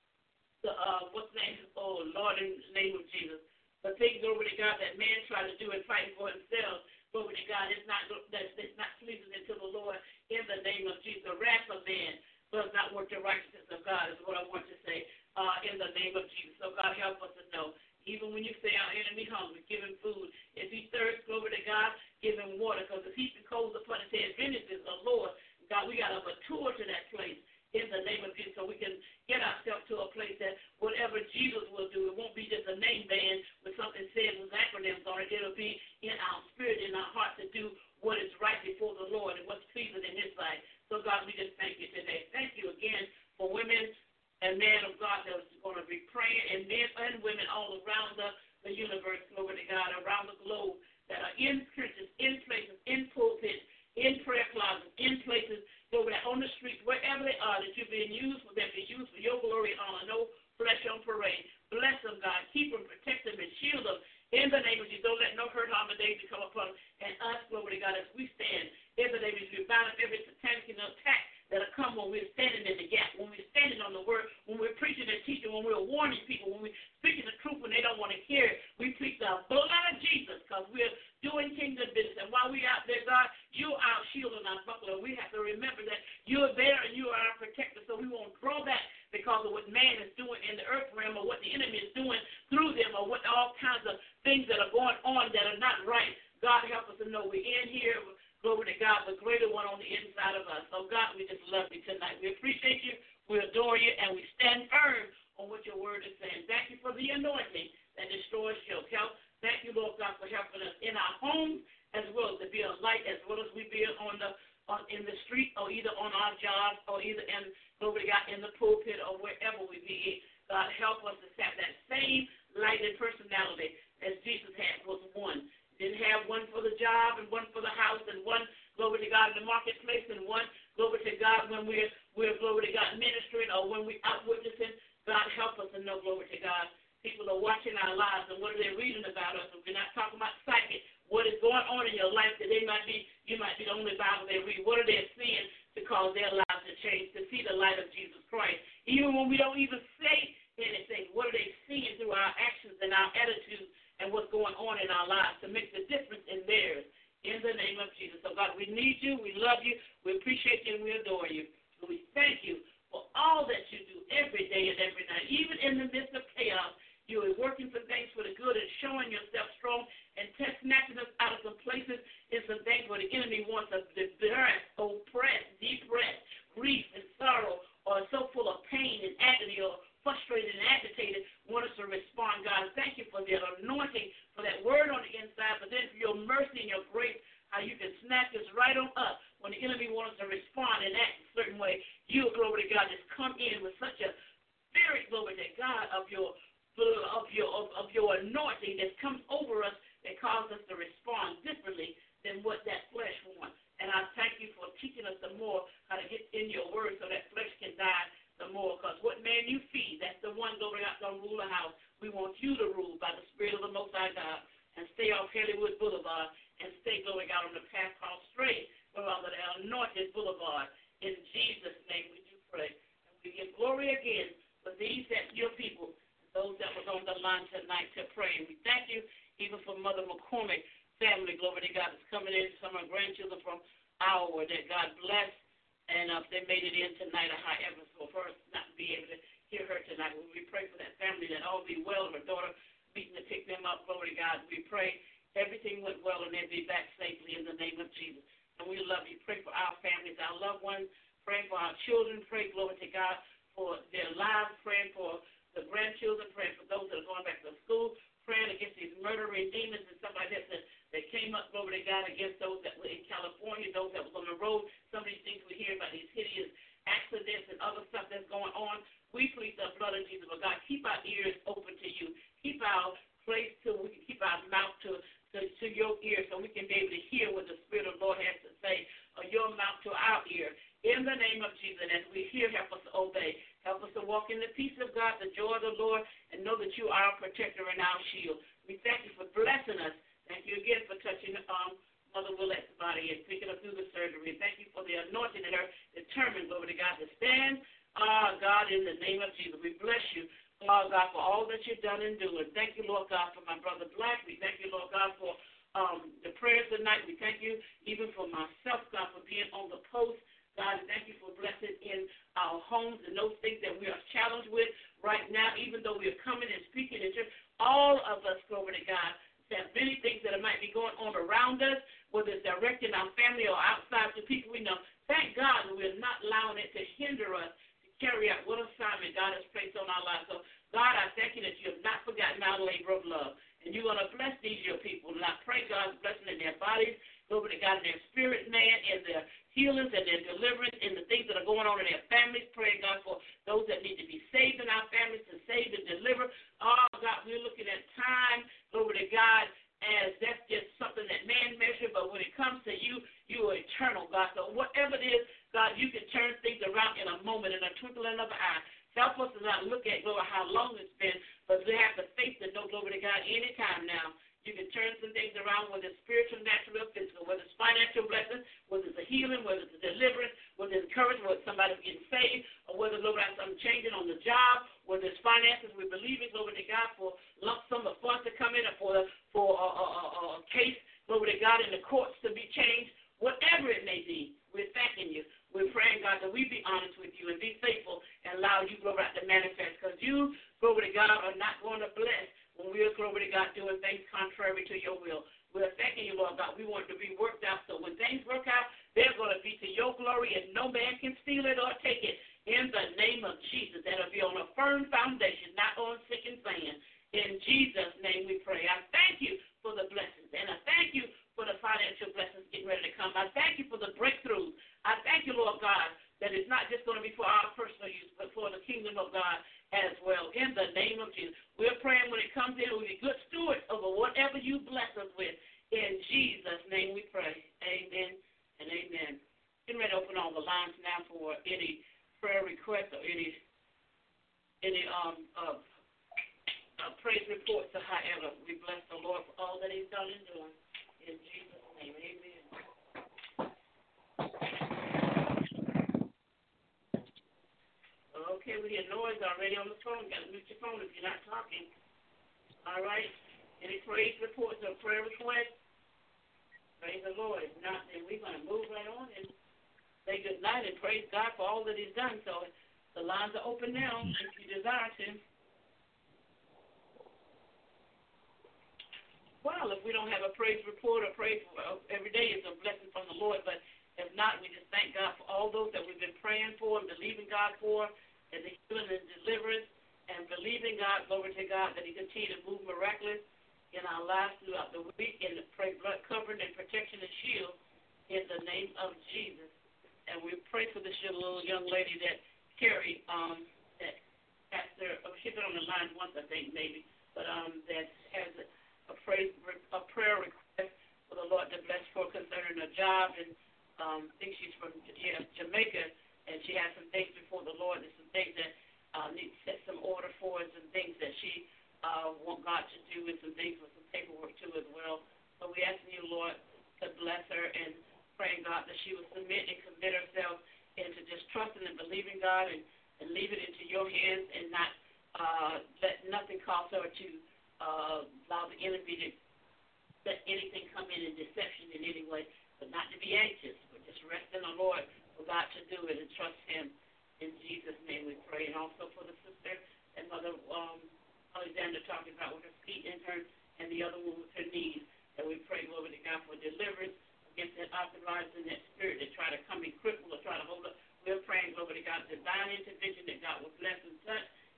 the, uh, what's the name? Oh, Lord, in the name of Jesus. The things, glory to God, that man try to do and fight for himself, glory to God, it's not, that's, it's not pleasing unto the Lord in the name of Jesus. The wrath of man does not work the righteousness of God is what I want to say uh, in the name of Jesus. So God help us to know. Even when you say our enemy hungry, give him food. If he thirsts, glory to God, give him water. Because if he's cold upon his head, vengeance is the Lord. God, we got to mature to that place in the name of Jesus so we can get ourselves to a place that whatever Jesus will do, it won't be just a name band with something said with acronyms on it. It'll be in our spirit, in our heart to do what is right before the Lord and what's pleasing in his sight. So, God, we just thank you today. Thank you again for women and men of God that are going to be praying, and men and women all around the, the universe, glory to God, around the globe that are in churches, in places, in pulpits, in prayer closets, in places, glory, on the streets, wherever they are, that you're being used for them, be used for your glory and honor. No flesh on parade. Bless them, God. Keep them, protect them, and shield them. In the name of Jesus, don't let no hurt, harm, or danger come upon us. And us, glory to God, as we stand. In the name of Jesus, we bind up every satanic attack that'll come when we're standing in the gap, when we're standing on the word, when we're preaching and teaching, when we're warning people, when we're speaking the truth when they don't want to hear it. We preach the blood of Jesus because we're doing kingdom business. And while we're out there, God, you're our shield and our buckler. We have to remember that you're there and you are our protector, so we won't draw back because of what man is doing in the earth realm or what the enemy is doing through them or what all kinds of things that are going on that are not right. God, help us to know we're in here. Glory to God, the greater one on the inside of us. So, God, we just love you tonight. We appreciate you, we adore you, and we stand firm on what your word is saying. Thank you for the anointing that destroys yokes. Help. Thank you, Lord God, for helping us in our homes as well as to be a light as well as we be on the on, in the street or either on our jobs or either in, glory to God, in the pulpit or wherever we be. God, help us to have that same light and personality as Jesus had was one. Didn't have one for the job and one for the house and one, glory to God, in the marketplace and one, glory to God, when we're, we're glory to God, ministering or when we're out witnessing. God, help us to know, glory to God. People are watching our lives and what are they reading about us? If we're not talking about psychic, what is going on in your life that they might be, you might be the only Bible they read. What are they seeing to cause their lives to change, to see the light of Jesus Christ? Even when we don't even say anything, what are they seeing through our actions and our attitudes and what's going on in our lives to make the difference in theirs in the name of Jesus. So, God, we need you, we love you, we appreciate you, and we adore you. So we thank you for all that you do every day and every night. Even in the midst of chaos, you are working for things for the good and showing yourself strong and snatching us out of some places in some things where the enemy wants us depressed, oppressed, depressed, grief and sorrow, or so full of pain and agony or frustrated and agitated, want us to respond. God, thank you for that anointing, for that word on the inside, but then for your mercy and your grace, how you can snatch us right on up when the enemy wants us to respond and act a certain way. You, glory to God, just come in with such a spirit, glory to God, of your of your of, of your anointing that comes over us that causes us to respond differently than what that flesh wants. And I thank you for teaching us the more how to get in your word so that flesh can die the more, because what man you feed, that's the one, glory to God, going to rule the house. We want you to rule by the Spirit of the Most High God and stay off Hollywood Boulevard and stay, glory to God, on the path called straight, on the anointed boulevard. In Jesus' name we do pray. And we give glory again for these that your people, those that was on the line tonight to pray. And we thank you even for Mother McCormick family, glory to God, that's coming in, some of our grandchildren from Iowa, that God bless. And uh, if they made it in tonight or however, so for us not to be able to hear her tonight, we pray for that family that all be well. Her daughter meeting to pick them up, glory to God. We pray everything went well and they'll be back safely in the name of Jesus. And we love you. Pray for our families, our loved ones. Pray for our children. Pray, glory to God, for their lives. Praying for the grandchildren. Praying for those that are going back to school, praying against these murdering demons and stuff like that that, that came up, glory to God, against those that were in California, those that was on the road. Some of these things we hear about, these hideous accidents and other stuff that's going on. We plead the blood of Jesus. But God, keep our ears open to you. Keep our place to, we can keep our mouth to, to, to your ear so we can be able to hear what the Spirit of the Lord has to say, or your mouth to our ear. In the name of Jesus, as we hear, help us to obey. Help us to walk in the peace of God, the joy of the Lord, and know that you are our protector and our shield. We thank you for blessing us. Thank you again for touching um, Mother Willette's body and picking her through the surgery. Thank you for the anointing that are determined, glory to God, to stand, uh, God, in the name of Jesus. We bless you, uh, God, for all that you've done and doing. Thank you, Lord God, for my brother Black. We thank you, Lord God, for um, the prayers tonight. We thank you even for myself, God, for being on the post. God, thank you for blessing in our homes and those things that we are challenged with right now, even though we are coming and speaking in church. All of us, glory to God, have many things that might be going on around us, whether it's directing our family or outside to people we know. Thank God that we're not allowing it to hinder us to carry out what assignment God has placed on our lives. So, God, I thank you that you have not forgotten our labor of love. And you're going to bless these your people. And I pray God's blessing in their bodies, glory to God, in their spirit, man, in their healings and their deliverance, in the things that are going on in their families. Pray, God, for those that need to be saved in our families, to save and deliver. Oh, God, we're looking at time, glory to God, as that's just something that man measures, but when it comes to you, you are eternal, God. So whatever it is, God, you can turn things around in a moment, in a twinkling of an eye. Help us to not look at, glory, how long it's been, but to have the faith to know, glory to God, any time now. You can turn some things around, whether it's spiritual, natural, or physical, whether it's financial blessings, whether it's a healing, whether it's a deliverance, whether it's encouragement, whether somebody's getting saved, or whether, Lord, there's something changing on the job, whether it's finances. We believe in, glory to God, for lump sum of funds to come in, or for, for a, a, a, a case, glory to God, in the courts to be changed. Whatever it may be, we're thanking you. We're praying, God, that we be honest with you and be faithful and allow you, glory, to manifest. Because you, glory to God, are not going to bless when we are, glory to God, doing things contrary to your will. We're thanking you, Lord God. We want it to be worked out. So when things work out, they're going to be to your glory, and no man can steal it or take it. In the name of Jesus, that'll be on a firm foundation, not on sinking sand. In Jesus' name we pray. I thank you for the blessings, and I thank you for the financial blessings getting ready to come. I thank you for the breakthroughs. I thank you, Lord God, that it's not just going to be for our personal use, but for the kingdom of God as well. In the name of Jesus, we're praying when it comes in, we'll be good stewards over whatever you bless us with. In Jesus' name we pray. Amen and amen. Getting ready to open all the lines now for any prayer requests or any any um uh, uh, praise reports or however. We bless the Lord for all that he's done and doing. In Jesus' name, amen. Okay, we hear noise already on the phone. Got to mute your phone if you're not talking. All right. Any praise reports or prayer requests? Praise the Lord. If not, then we're going to move right on and say good night and praise God for all that he's done. So the lines are open now if you desire to. Well, if we don't have a praise report or praise, well, every day is a blessing from the Lord. But if not, we just thank God for all those that we've been praying for and believing God for, and the healing and deliverance, and believing God, glory to God, that he continue to move miraculous in our lives throughout the week, and pray blood covering and protection and shield in the name of Jesus. And we pray for this little young lady that Carrie, um, that Pastor, oh, she's been on the line once, I think, maybe, but um, that has a, a, praise, a prayer request for the Lord to bless her concerning her job, and um, I think she's from yeah, Jamaica, and she has some things before the Lord, and some things that uh, need to set some order for, and some things that she uh, want God to do, and some things with some paperwork too as well. So we asking you, Lord, to bless her, and praying, God, that she will submit and commit herself into just trusting and believing God, and, and leave it into your hands, and not uh, let nothing cause her to uh, allow the enemy to let anything come in in deception in any way, but not to be anxious, but just rest in the Lord for God to do it and trust him. In Jesus' name we pray. And also for the sister and Mother um, Alexander talking about with her feet and her, and the other one with her knees, that we pray, glory to God, for deliverance against that authorized in that spirit that try to come and cripple or try to hold up. We're praying, glory to God, divine intervention, that God will bless and touch and heal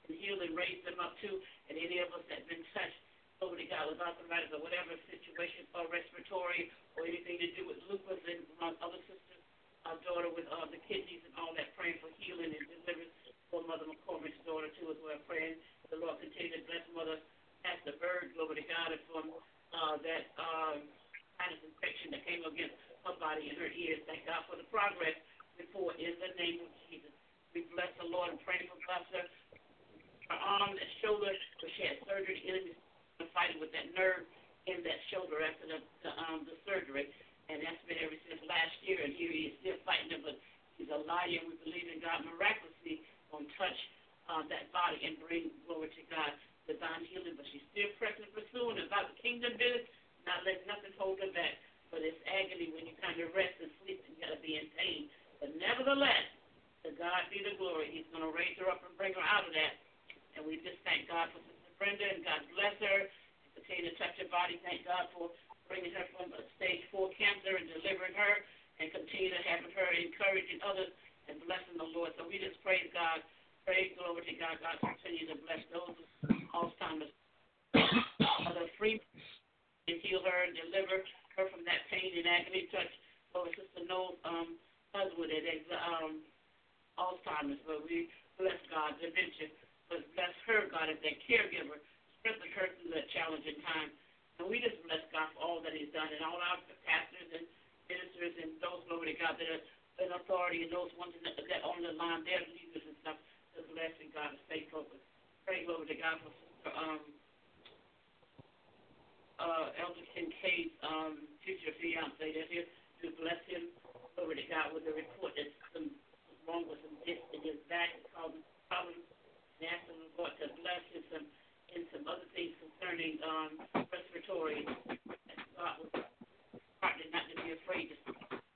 and raise them up too. And any of us that have been touched, glory to God, with arthritis or whatever situation, or respiratory, or anything to do with lupus, and my other sister, our daughter with uh, the kidneys and all that, praying for healing and deliverance for Mother McCormick's daughter too, as well, praying the Lord continue to bless Mother Pastor Bird, glory to God, and from uh, that um, sinus infection that came against her body and her ears. Thank God for the progress before, in the name of Jesus. We bless the Lord and pray for Pastor. Her arm and shoulder, where she had surgery, the enemy was fighting with that nerve in that shoulder after the the, um, the surgery, and that's been ever since last year. And here he is still fighting it, but he's a liar. And we believe in God miraculously going to touch uh, that body and bring glory to God, divine healing. But she's still pressing, pursuing about the kingdom business, not letting nothing hold her back. But it's agony when you kind of rest and sleep and you got to be in pain. But nevertheless, to God be the glory. He's going to raise her up and bring her out of that. And we just thank God for Sister Brenda, and God bless her. And continue to touch her body. Thank God for bringing her from stage four cancer and delivering her, and continue to having her encouraging others and blessing the Lord. So we just praise God. Praise glory to God. God continue to bless those Alzheimer's. Other free and heal her and deliver her from that pain and agony. Touch over Sister Noel's um, husband that has um, Alzheimer's. But we bless God, dementia. But bless her, God, as that caregiver. Strengthen her through that challenging time. And we just bless God for all that He's done, and all our pastors and ministers and those, glory to God, that are in authority, and those ones that, that on the line, their leaders and stuff, to bless and God to stay focused. Pray, glory to God, for Sister um, uh, Elder Kincaid's um, future fiance that's here, to bless him, glory to God, with the report that some wrong with some disc in his back, causing problems, and asking the Lord to bless him some, and some other things concerning um, respiratory. And God was partly not to be afraid to,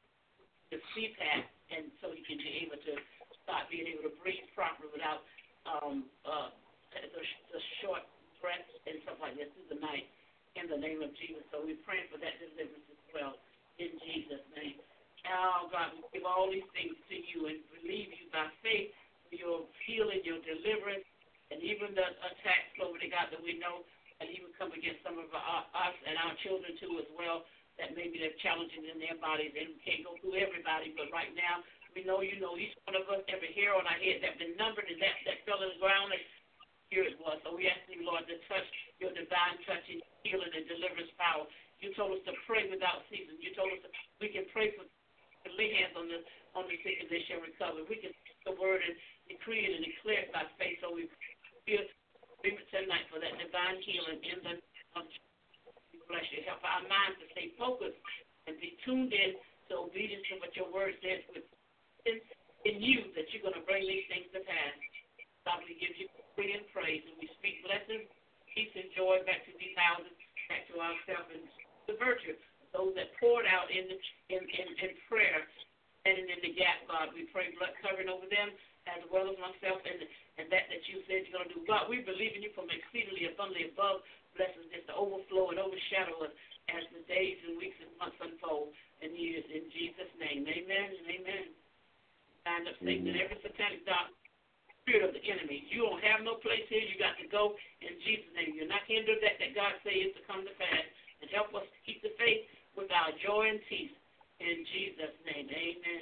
to C PAP, and so he can be able to start being able to breathe properly without um, uh, the, the short breath and stuff like that through the night, in the name of Jesus. So we're praying for that deliverance as well, in Jesus' name. Oh, God, we give all these things to you and believe you by faith for your healing, your deliverance, and even the attacks, glory to God, that we know that even come against some of our, us and our children too as well, that maybe they're challenging in their bodies, and we can't go through everybody, but right now we know you know each one of us, every hair on our head that been numbered, and that, that fell in the ground, and here it was. So we ask you, Lord, to touch your divine touch and healing and deliverance power. You told us to pray without ceasing. You told us that we can pray for, to lay hands on the on the sick and they shall recover. We can speak the word and decree it and declare it by faith. So we feel agreement tonight for that divine healing in the name of Jesus. We bless you. Help our minds to stay focused and be tuned in to obedience to what your word says with in, in you, that you're going to bring these things to pass. God, we give you glory and praise, and we speak blessings, peace, and joy back to these houses, back to ourselves, and the virtue of those that poured out in, the, in, in, in prayer and in the gap, God. We pray blood covering over them as well as myself, and, and that that you said you're going to do. God, we believe in you from exceedingly abundantly above blessings just to overflow and overshadow us as the days and weeks and months unfold and years. In Jesus' name, amen and amen. Bind up Satan and every satanic doctrine, spirit of the enemy. You don't have no place here. You got to go in Jesus' name. You're not hindered that that God says to come to pass. And help us to keep the faith with our joy and peace. In Jesus' name, amen.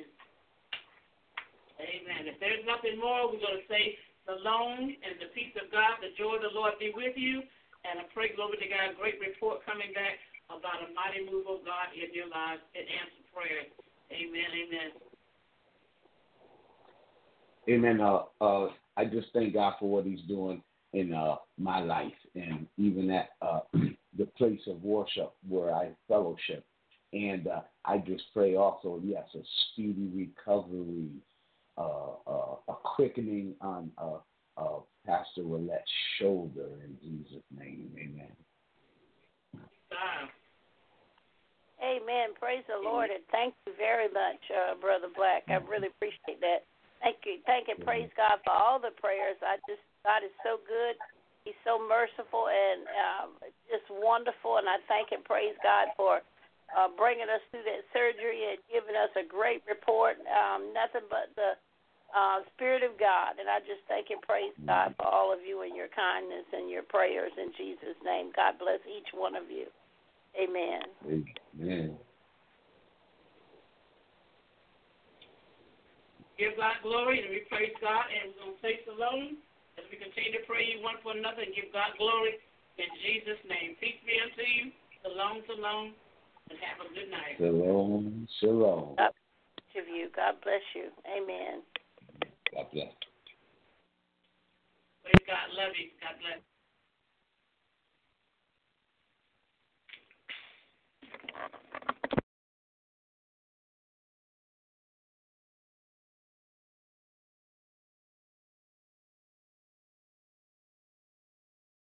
Amen. If there's nothing more, we're going to say shalom and the peace of God, the joy of the Lord be with you. And I pray, glory to God, great report coming back about a mighty move of God in your lives and answer prayer. Amen, amen. Amen. Uh, uh, I just thank God for what He's doing in uh, my life, and even at uh, the place of worship where I fellowship. And uh, I just pray also, yes, a speedy recovery, uh, uh, a quickening on uh, uh, Pastor Willette's shoulder in Jesus' name. Amen. Amen. Praise the Lord, and thank you very much, uh, Brother Black. I really appreciate that. Thank you. Thank and praise God for all the prayers. I just, God is so good. He's so merciful and um, just wonderful, and I thank and praise God for uh, bringing us through that surgery and giving us a great report. Um, nothing but the uh, Spirit of God. And I just thank and praise God for all of you and your kindness and your prayers in Jesus' name. God bless each one of you. Amen. Amen. Give God glory, and we praise God, and we're going to say shalom as we continue to pray you one for another and give God glory in Jesus' name. Peace be unto you. Shalom, shalom, and have a good night. Shalom, shalom. God bless you. God bless you. Amen. God bless. Praise God. Love you. God bless.